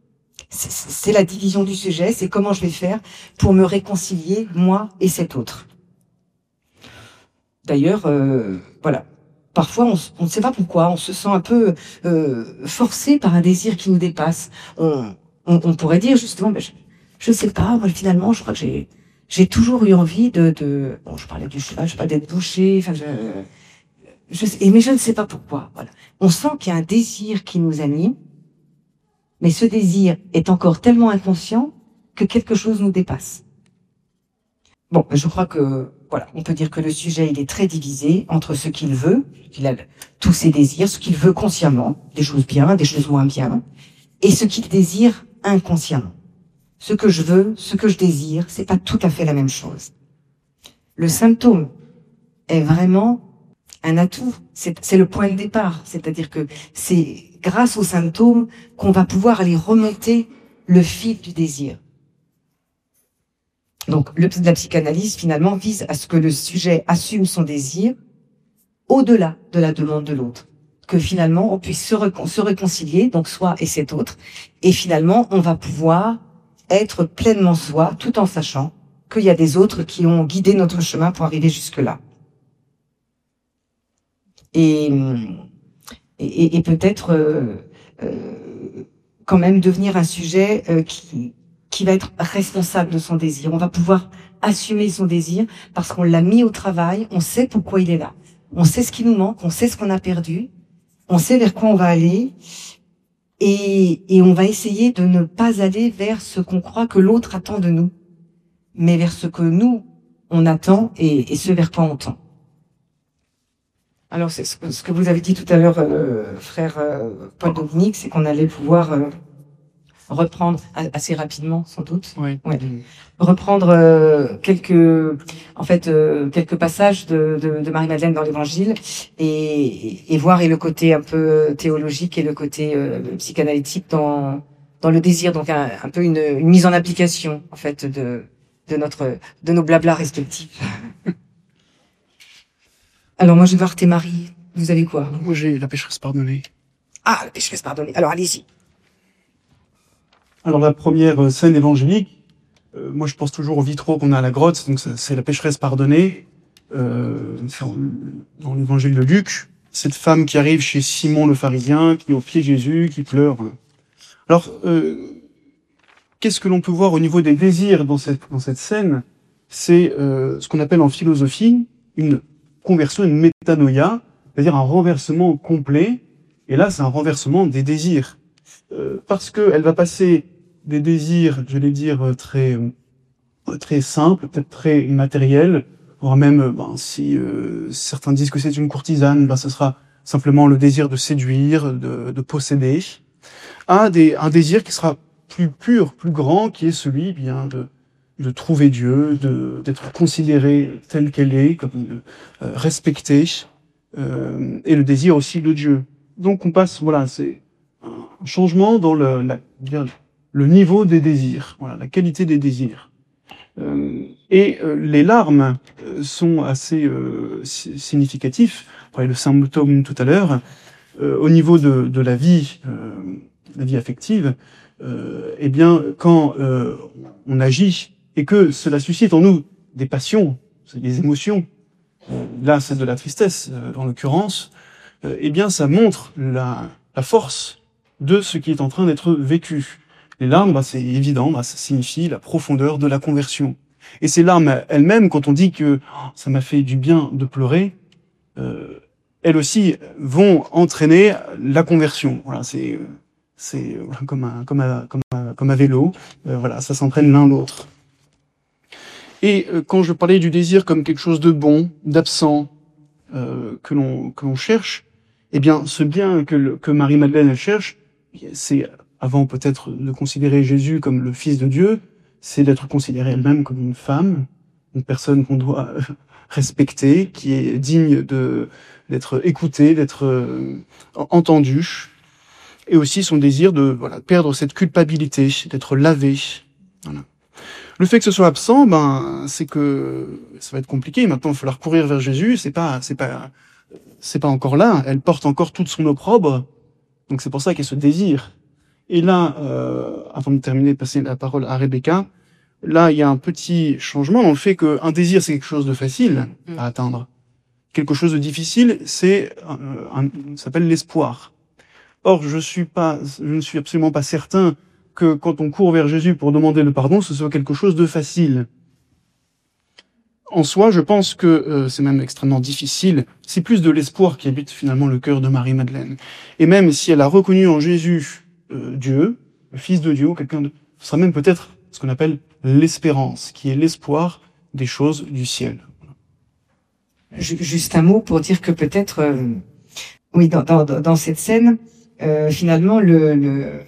C'est la division du sujet, c'est comment je vais faire pour me réconcilier, moi et cet autre. D'ailleurs, voilà. Parfois, on ne sait pas pourquoi, on se sent un peu forcé par un désir qui nous dépasse. On pourrait dire justement, ben, je sais pas, moi finalement, je crois que j'ai toujours eu envie bon, je parlais du cheval, je parlais d'être boucher, enfin, mais je ne sais pas pourquoi. Voilà. On sent qu'il y a un désir qui nous anime, mais ce désir est encore tellement inconscient que quelque chose nous dépasse. Bon, je crois que, voilà, on peut dire que le sujet, il est très divisé entre ce qu'il veut, il a tous ses désirs, ce qu'il veut consciemment, des choses bien, des choses moins bien, et ce qu'il désire inconsciemment. Ce que je veux, ce que je désire, c'est pas tout à fait la même chose. Le symptôme est vraiment un atout, c'est le point de départ, c'est-à-dire que c'est grâce au symptôme qu'on va pouvoir aller remonter le fil du désir. Donc, la psychanalyse, finalement, vise à ce que le sujet assume son désir au-delà de la demande de l'autre. Que finalement, on puisse se réconcilier, donc soi et cet autre. Et finalement, on va pouvoir être pleinement soi, tout en sachant qu'il y a des autres qui ont guidé notre chemin pour arriver jusque-là. Et peut-être quand même devenir un sujet qui va être responsable de son désir. On va pouvoir assumer son désir parce qu'on l'a mis au travail, on sait pourquoi il est là. On sait ce qui nous manque, on sait ce qu'on a perdu, on sait vers quoi on va aller et on va essayer de ne pas aller vers ce qu'on croit que l'autre attend de nous, mais vers ce que nous, on attend et ce vers quoi on tend. Alors, c'est ce que vous avez dit tout à l'heure, frère Paul-Dominique, c'est qu'on allait pouvoir reprendre assez rapidement, sans doute. Oui. Ouais. Reprendre quelques passages de Marie-Madeleine dans l'Évangile et voir le côté un peu théologique et le côté psychanalytique dans le désir, donc un peu une mise en application en fait de nos blablas respectifs. Alors moi je vais voir tes maris. Vous avez quoi? Moi j'ai la pécheresse pardonnée. Ah, la pécheresse pardonnée. Alors allez-y. Alors la première scène évangélique, moi je pense toujours au vitraux qu'on a à la grotte, donc c'est la pécheresse pardonnée, dans l'évangile de Luc, cette femme qui arrive chez Simon le pharisien, qui est au pied de Jésus, qui pleure. Alors, qu'est-ce que l'on peut voir au niveau des désirs dans cette scène? C'est ce qu'on appelle en philosophie une conversion, une métanoïa, c'est-à-dire un renversement complet, et là c'est un renversement des désirs. Parce qu'elle va passer des désirs, je vais dire, très simples, peut-être très matériels, voire même, si certains disent que c'est une courtisane, ce sera simplement le désir de séduire, de posséder, à un désir qui sera plus pur, plus grand, qui est celui de trouver Dieu, d'être considéré tel qu'elle est, comme respecté, et le désir aussi de Dieu. Donc on passe, voilà, c'est un changement dans le niveau des désirs, voilà, la qualité des désirs. Les larmes sont assez significatifs. On parlait de symptômes tout à l'heure. Au niveau de la vie affective, eh bien, quand on agit et que cela suscite en nous des passions, des émotions, là c'est de la tristesse en l'occurrence, eh bien ça montre la force de ce qui est en train d'être vécu. Les larmes, c'est évident, ça signifie la profondeur de la conversion. Et ces larmes elles-mêmes, quand on dit que ça m'a fait du bien de pleurer, elles aussi vont entraîner la conversion. Voilà, c'est comme un vélo. Voilà, ça s'entraîne l'un l'autre. Et quand je parlais du désir comme quelque chose de bon, d'absent, que l'on cherche, eh bien, ce bien que Marie-Madeleine elle cherche, c'est avant peut-être de considérer Jésus comme le Fils de Dieu, c'est d'être considérée elle-même comme une femme, une personne qu'on doit respecter, qui est digne d'être écoutée, d'être entendue, et aussi son désir de perdre cette culpabilité, d'être lavé. Voilà. Le fait que ce soit absent, c'est que ça va être compliqué. Maintenant, il va falloir courir vers Jésus. C'est pas encore là. Elle porte encore toute son opprobre. Donc c'est pour ça qu'il y a ce désir. Et là, avant de terminer, passer la parole à Rebecca, là, il y a un petit changement dans le fait qu'un désir, c'est quelque chose de facile à atteindre. Quelque chose de difficile, ça s'appelle l'espoir. Or, je ne suis absolument pas certain que quand on court vers Jésus pour demander le pardon, ce soit quelque chose de facile. En soi, je pense que c'est même extrêmement difficile. C'est plus de l'espoir qui habite finalement le cœur de Marie-Madeleine. Et même si elle a reconnu en Jésus Dieu, le Fils de Dieu, ce sera même peut-être ce qu'on appelle l'espérance, qui est l'espoir des choses du ciel. Juste un mot pour dire que peut-être, oui, dans cette scène, finalement, le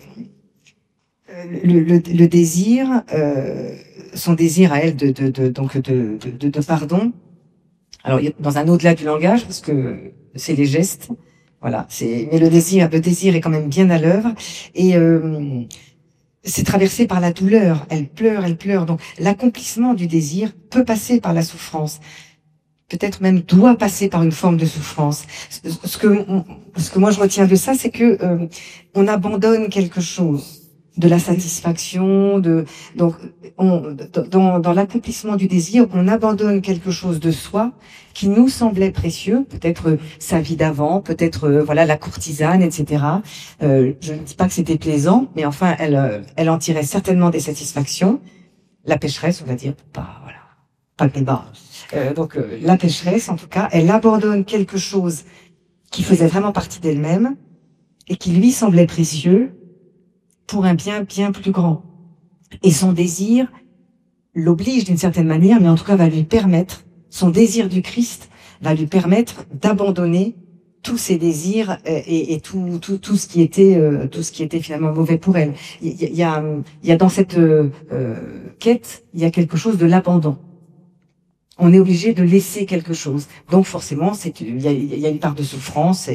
désir, son désir à elle de pardon. Alors, dans un au-delà du langage, parce que c'est les gestes, voilà. Mais le désir est quand même bien à l'œuvre et c'est traversé par la douleur. Elle pleure. Donc, l'accomplissement du désir peut passer par la souffrance. Peut-être même doit passer par une forme de souffrance. Ce que moi je retiens de ça, c'est que on abandonne quelque chose, de la satisfaction, donc dans l'accomplissement du désir, on abandonne quelque chose de soi qui nous semblait précieux, peut-être sa vie d'avant, peut-être voilà la courtisane, etc. Je ne dis pas que c'était plaisant, mais enfin elle en tirait certainement des satisfactions. La pécheresse, on va dire, pas le débat. Donc la pécheresse, en tout cas, elle abandonne quelque chose qui faisait vraiment partie d'elle-même et qui lui semblait précieux pour un bien bien plus grand. Et son désir l'oblige d'une certaine manière, mais en tout cas va lui permettre, son désir du Christ va lui permettre d'abandonner tous ses désirs et tout ce qui était finalement mauvais pour elle. Il y a dans cette quête, il y a quelque chose de l'abandon. On est obligé de laisser quelque chose. Donc forcément, il y a une part de souffrance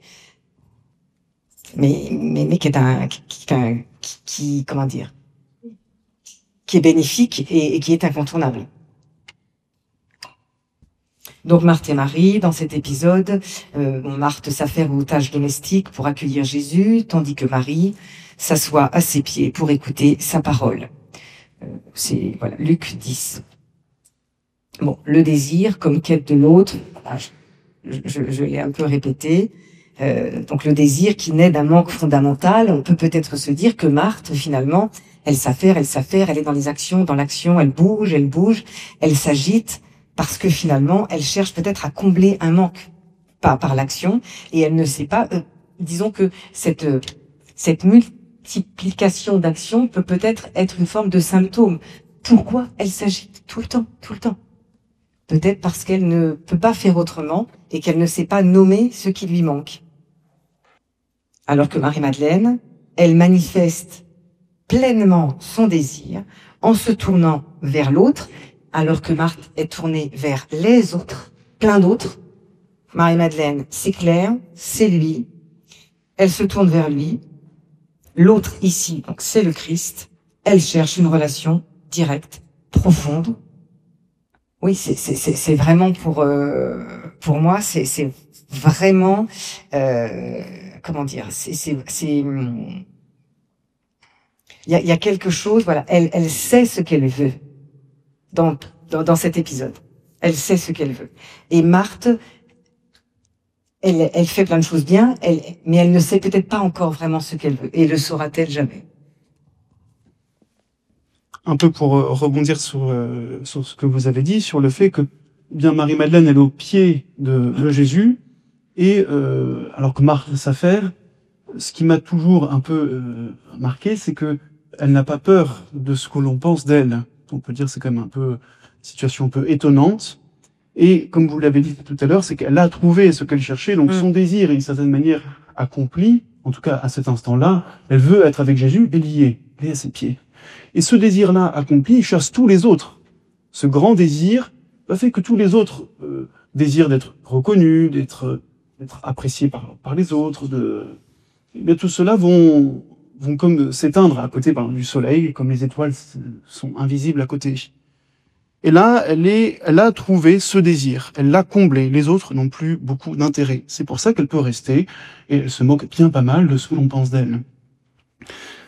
mais qui est bénéfique et qui est incontournable. Donc Marthe et Marie, dans cet épisode, Marthe s'affaire aux tâches domestiques pour accueillir Jésus, tandis que Marie s'assoit à ses pieds pour écouter sa parole. C'est voilà, Luc 10. Bon, le désir comme quête de l'autre, je l'ai un peu répété. Donc le désir qui naît d'un manque fondamental. On peut peut-être se dire que Marthe, finalement, elle s'affaire, elle est dans les actions, dans l'action, elle bouge, elle s'agite, parce que finalement, elle cherche peut-être à combler un manque par l'action, et elle ne sait pas, disons que cette multiplication d'actions peut-être être une forme de symptôme. Pourquoi elle s'agite tout le temps? Peut-être parce qu'elle ne peut pas faire autrement et qu'elle ne sait pas nommer ce qui lui manque. Alors que Marie-Madeleine, elle manifeste pleinement son désir en se tournant vers l'autre, alors que Marthe est tournée vers les autres, plein d'autres. Marie-Madeleine, c'est clair, c'est lui. Elle se tourne vers lui. L'autre ici, donc c'est le Christ. Elle cherche une relation directe, profonde. Oui, c'est vraiment pour moi, c'est vraiment comment dire, il y a quelque chose, voilà, elle sait ce qu'elle veut dans cet épisode. Elle sait ce qu'elle veut. Et Marthe, elle fait plein de choses bien, mais elle ne sait peut-être pas encore vraiment ce qu'elle veut. Et le saura-t-elle jamais? Un peu pour rebondir sur ce que vous avez dit, sur le fait que bien Marie-Madeleine elle est au pied de Jésus, et alors que Marthe s'affaire, ce qui m'a toujours un peu marqué, c'est que elle n'a pas peur de ce que l'on pense d'elle. On peut dire c'est quand même un peu une situation un peu étonnante. Et comme vous l'avez dit tout à l'heure, c'est qu'elle a trouvé ce qu'elle cherchait, donc son désir est d'une certaine manière accompli, en tout cas à cet instant-là. Elle veut être avec Jésus et liée à ses pieds. Et ce désir-là accompli, il chasse tous les autres. Ce grand désir fait que tous les autres désirent d'être reconnus, d'être appréciés par les autres. Mais tout cela vont comme s'éteindre à côté du soleil, comme les étoiles sont invisibles à côté. Et là, elle a trouvé ce désir, elle l'a comblé. Les autres n'ont plus beaucoup d'intérêt. C'est pour ça qu'elle peut rester, et elle se moque bien pas mal de ce que l'on pense d'elle.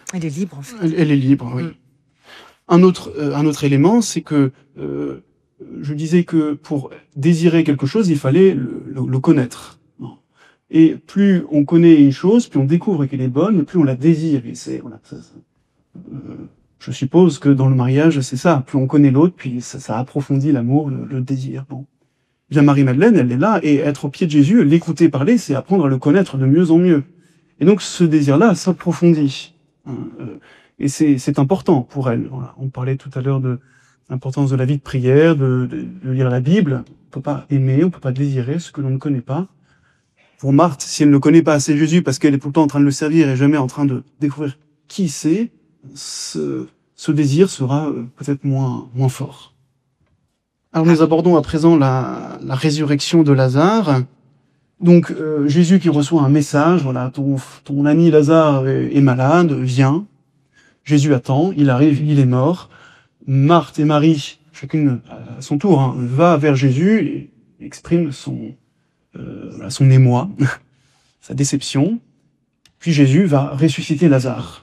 Elle est libre, en fait. Elle est libre, oui. Un autre élément, c'est que je disais que pour désirer quelque chose, il fallait le connaître. Et plus on connaît une chose, plus on découvre qu'elle est bonne, plus on la désire. Et c'est voilà, je suppose que dans le mariage, c'est ça. Plus on connaît l'autre, puis ça approfondit l'amour, le désir. Bon. Bien Marie-Madeleine, elle est là, et être au pied de Jésus, l'écouter parler, c'est apprendre à le connaître de mieux en mieux. Et donc ce désir-là s'approfondit. Et c'est important pour elle. Voilà. On parlait tout à l'heure de l'importance de la vie de prière, de lire la Bible. On peut pas aimer, on peut pas désirer ce que l'on ne connaît pas. Pour Marthe, si elle ne connaît pas assez Jésus parce qu'elle est tout le temps en train de le servir et jamais en train de découvrir qui c'est, ce désir sera peut-être moins fort. Alors nous abordons à présent la résurrection de Lazare. Donc Jésus qui reçoit un message, voilà, ton ami Lazare est malade, viens. Jésus attend, il arrive, il est mort. Marthe et Marie, chacune à son tour, va vers Jésus et exprime son émoi, sa déception. Puis Jésus va ressusciter Lazare.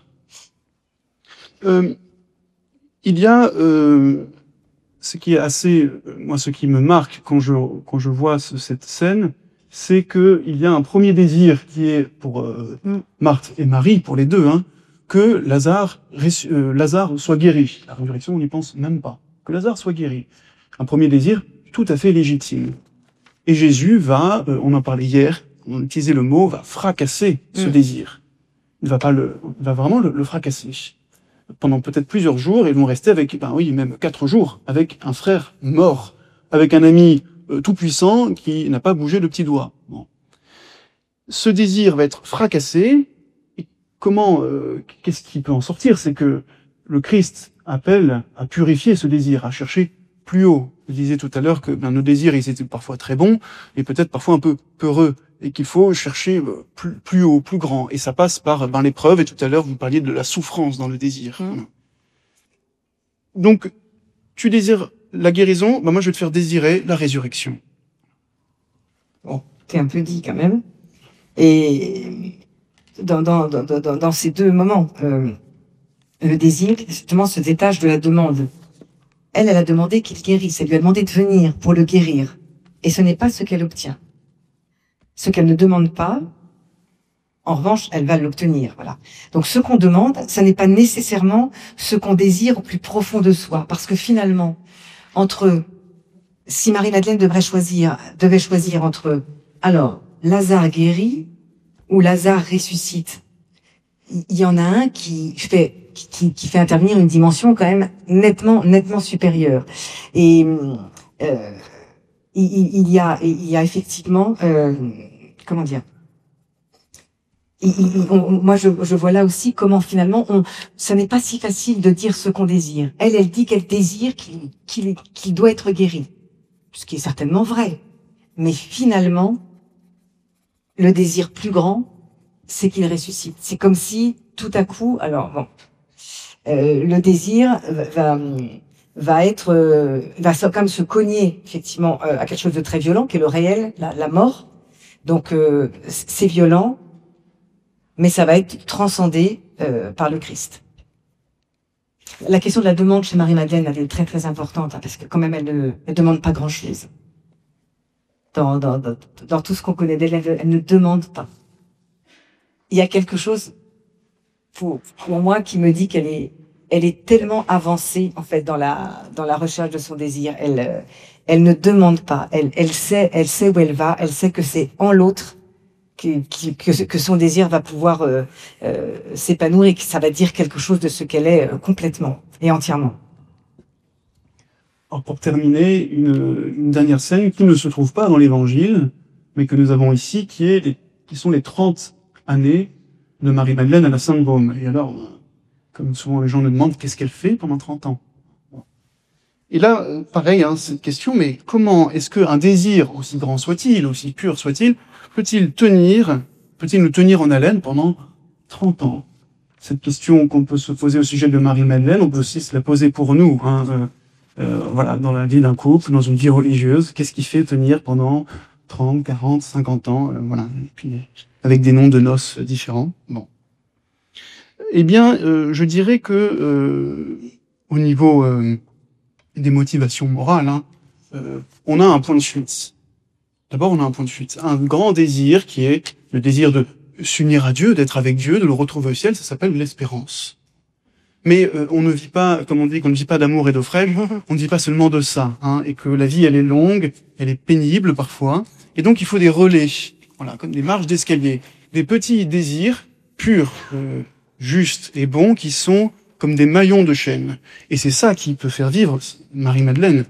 Il y a ce qui est assez, moi, ce qui me marque quand je vois cette scène, c'est que il y a un premier désir qui est pour Marthe et Marie, pour les deux, que Lazare soit guéri. La résurrection, on n'y pense même pas. Que Lazare soit guéri. Un premier désir tout à fait légitime. Et Jésus va, on en parlait hier, on utilisait le mot, va fracasser ce désir. Il va vraiment le fracasser. Pendant peut-être plusieurs jours, ils vont rester avec, même 4 jours, avec un frère mort, avec un ami tout puissant qui n'a pas bougé le petit doigt. Bon. Ce désir va être fracassé. Et comment, qu'est-ce qui peut en sortir? C'est que le Christ appelle à purifier ce désir, à chercher plus haut. Je disais tout à l'heure que nos désirs, ils étaient parfois très bons, et peut-être parfois un peu peureux, et qu'il faut chercher plus haut, plus grand. Et ça passe par l'épreuve, et tout à l'heure, vous parliez de la souffrance dans le désir. Donc, tu désires la guérison, moi je vais te faire désirer la résurrection. Bon, t'es un peu dit quand même. Et dans ces deux moments, le désir, justement, se détache de la demande. Elle a demandé qu'il guérisse. Elle lui a demandé de venir pour le guérir. Et ce n'est pas ce qu'elle obtient. Ce qu'elle ne demande pas, en revanche, elle va l'obtenir. Voilà. Donc, ce qu'on demande, ça n'est pas nécessairement ce qu'on désire au plus profond de soi. Parce que finalement, si Marie-Madeleine devait choisir entre, alors, Lazare guérit ou Lazare ressuscite, il y en a un qui fait intervenir une dimension quand même nettement supérieure. Et il y a effectivement comment dire, moi je vois là aussi comment finalement ça n'est pas si facile de dire ce qu'on désire. Elle dit qu'elle désire qu'il doit être guéri, ce qui est certainement vrai, mais finalement le désir plus grand, c'est qu'il ressuscite. C'est comme si tout à coup, alors bon, le désir va quand même se cogner effectivement à quelque chose de très violent, qui est le réel, la mort. Donc c'est violent, mais ça va être transcendé par le Christ. La question de la demande chez Marie-Madeleine, elle est très très importante, parce que quand même elle demande pas grand-chose. Dans tout ce qu'on connaît d'elle, elle ne demande pas. Il y a quelque chose pour moi qui me dit qu'elle est tellement avancée en fait dans la recherche de son désir. Elle ne demande pas. Elle sait où elle va. Elle sait que c'est en l'autre que son désir va pouvoir s'épanouir et que ça va dire quelque chose de ce qu'elle est complètement et entièrement. Alors pour terminer, une dernière scène qui ne se trouve pas dans l'Évangile, mais que nous avons ici, qui sont les 30 années de Marie-Madeleine à la Sainte-Baume. Et alors, comme souvent les gens nous demandent, qu'est-ce qu'elle fait pendant 30 ans? Et là, pareil, cette question, mais comment est-ce qu'un désir, aussi grand soit-il, aussi pur soit-il, peut-il nous tenir en haleine pendant 30 ans? Cette question qu'on peut se poser au sujet de Marie-Madeleine, on peut aussi se la poser pour nous, voilà, dans la vie d'un couple, dans une vie religieuse. Qu'est-ce qui fait tenir pendant 30, 40, 50 ans, voilà, et puis avec des noms de noces différents. Bon. Eh bien, je dirais que au niveau des motivations morales, hein, on a un point de fuite. D'abord, on a un point de fuite, un grand désir qui est le désir de s'unir à Dieu, d'être avec Dieu, de le retrouver au ciel. Ça s'appelle l'espérance. Mais on ne vit pas, comme on dit, qu'on ne vit pas d'amour et d'eau fraîche. On ne vit pas seulement de ça, hein, et que la vie, elle est longue, elle est pénible parfois, et donc il faut des relais, voilà, comme des marches d'escalier, des petits désirs purs, justes et bons, qui sont comme des maillons de chaîne. Et c'est ça qui peut faire vivre Marie-Madeleine.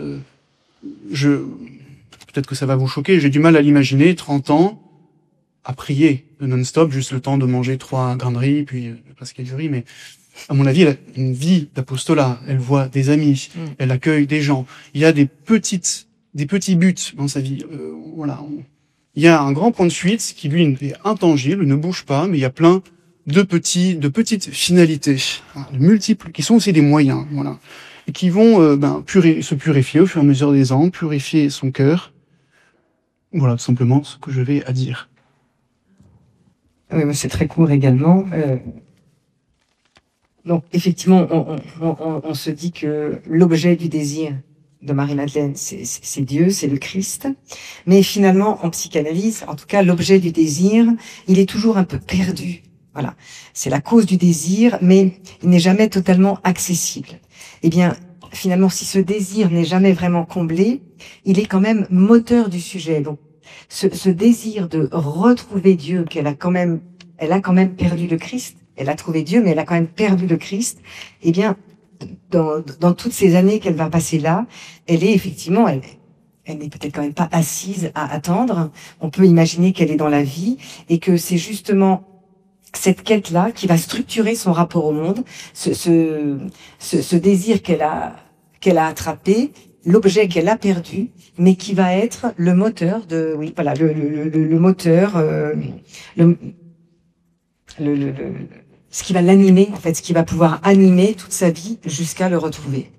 Peut-être que ça va vous choquer, j'ai du mal à l'imaginer, 30 ans, à prier non-stop, juste le temps de manger 3 grains de riz, puis presque du riz, mais à mon avis, elle a une vie d'apostolat. Elle voit des amis, elle accueille des gens. Il y a des petits buts dans sa vie. Voilà. Il y a un grand point de fuite qui, lui, est intangible, ne bouge pas, mais il y a plein de petites finalités, de multiples, qui sont aussi des moyens, voilà, et qui vont se purifier au fur et à mesure des ans, purifier son cœur. Voilà, tout simplement ce que je vais à dire. Oui, mais c'est très court également. Donc, effectivement, on se dit que l'objet du désir de Marie-Madeleine, c'est Dieu, c'est le Christ. Mais finalement, en psychanalyse, en tout cas, l'objet du désir, il est toujours un peu perdu. Voilà. C'est la cause du désir, mais il n'est jamais totalement accessible. Eh bien, finalement, si ce désir n'est jamais vraiment comblé, il est quand même moteur du sujet. Donc, ce désir de retrouver Dieu, elle a quand même perdu le Christ. Elle a trouvé Dieu, mais elle a quand même perdu le Christ. Eh bien, dans toutes ces années qu'elle va passer là, elle est effectivement, elle n'est peut-être quand même pas assise à attendre. On peut imaginer qu'elle est dans la vie et que c'est justement cette quête-là qui va structurer son rapport au monde, ce désir qu'elle a attrapé, l'objet qu'elle a perdu, mais qui va être le moteur de, oui, voilà, le moteur, ce qui va l'animer, en fait, ce qui va pouvoir animer toute sa vie jusqu'à le retrouver.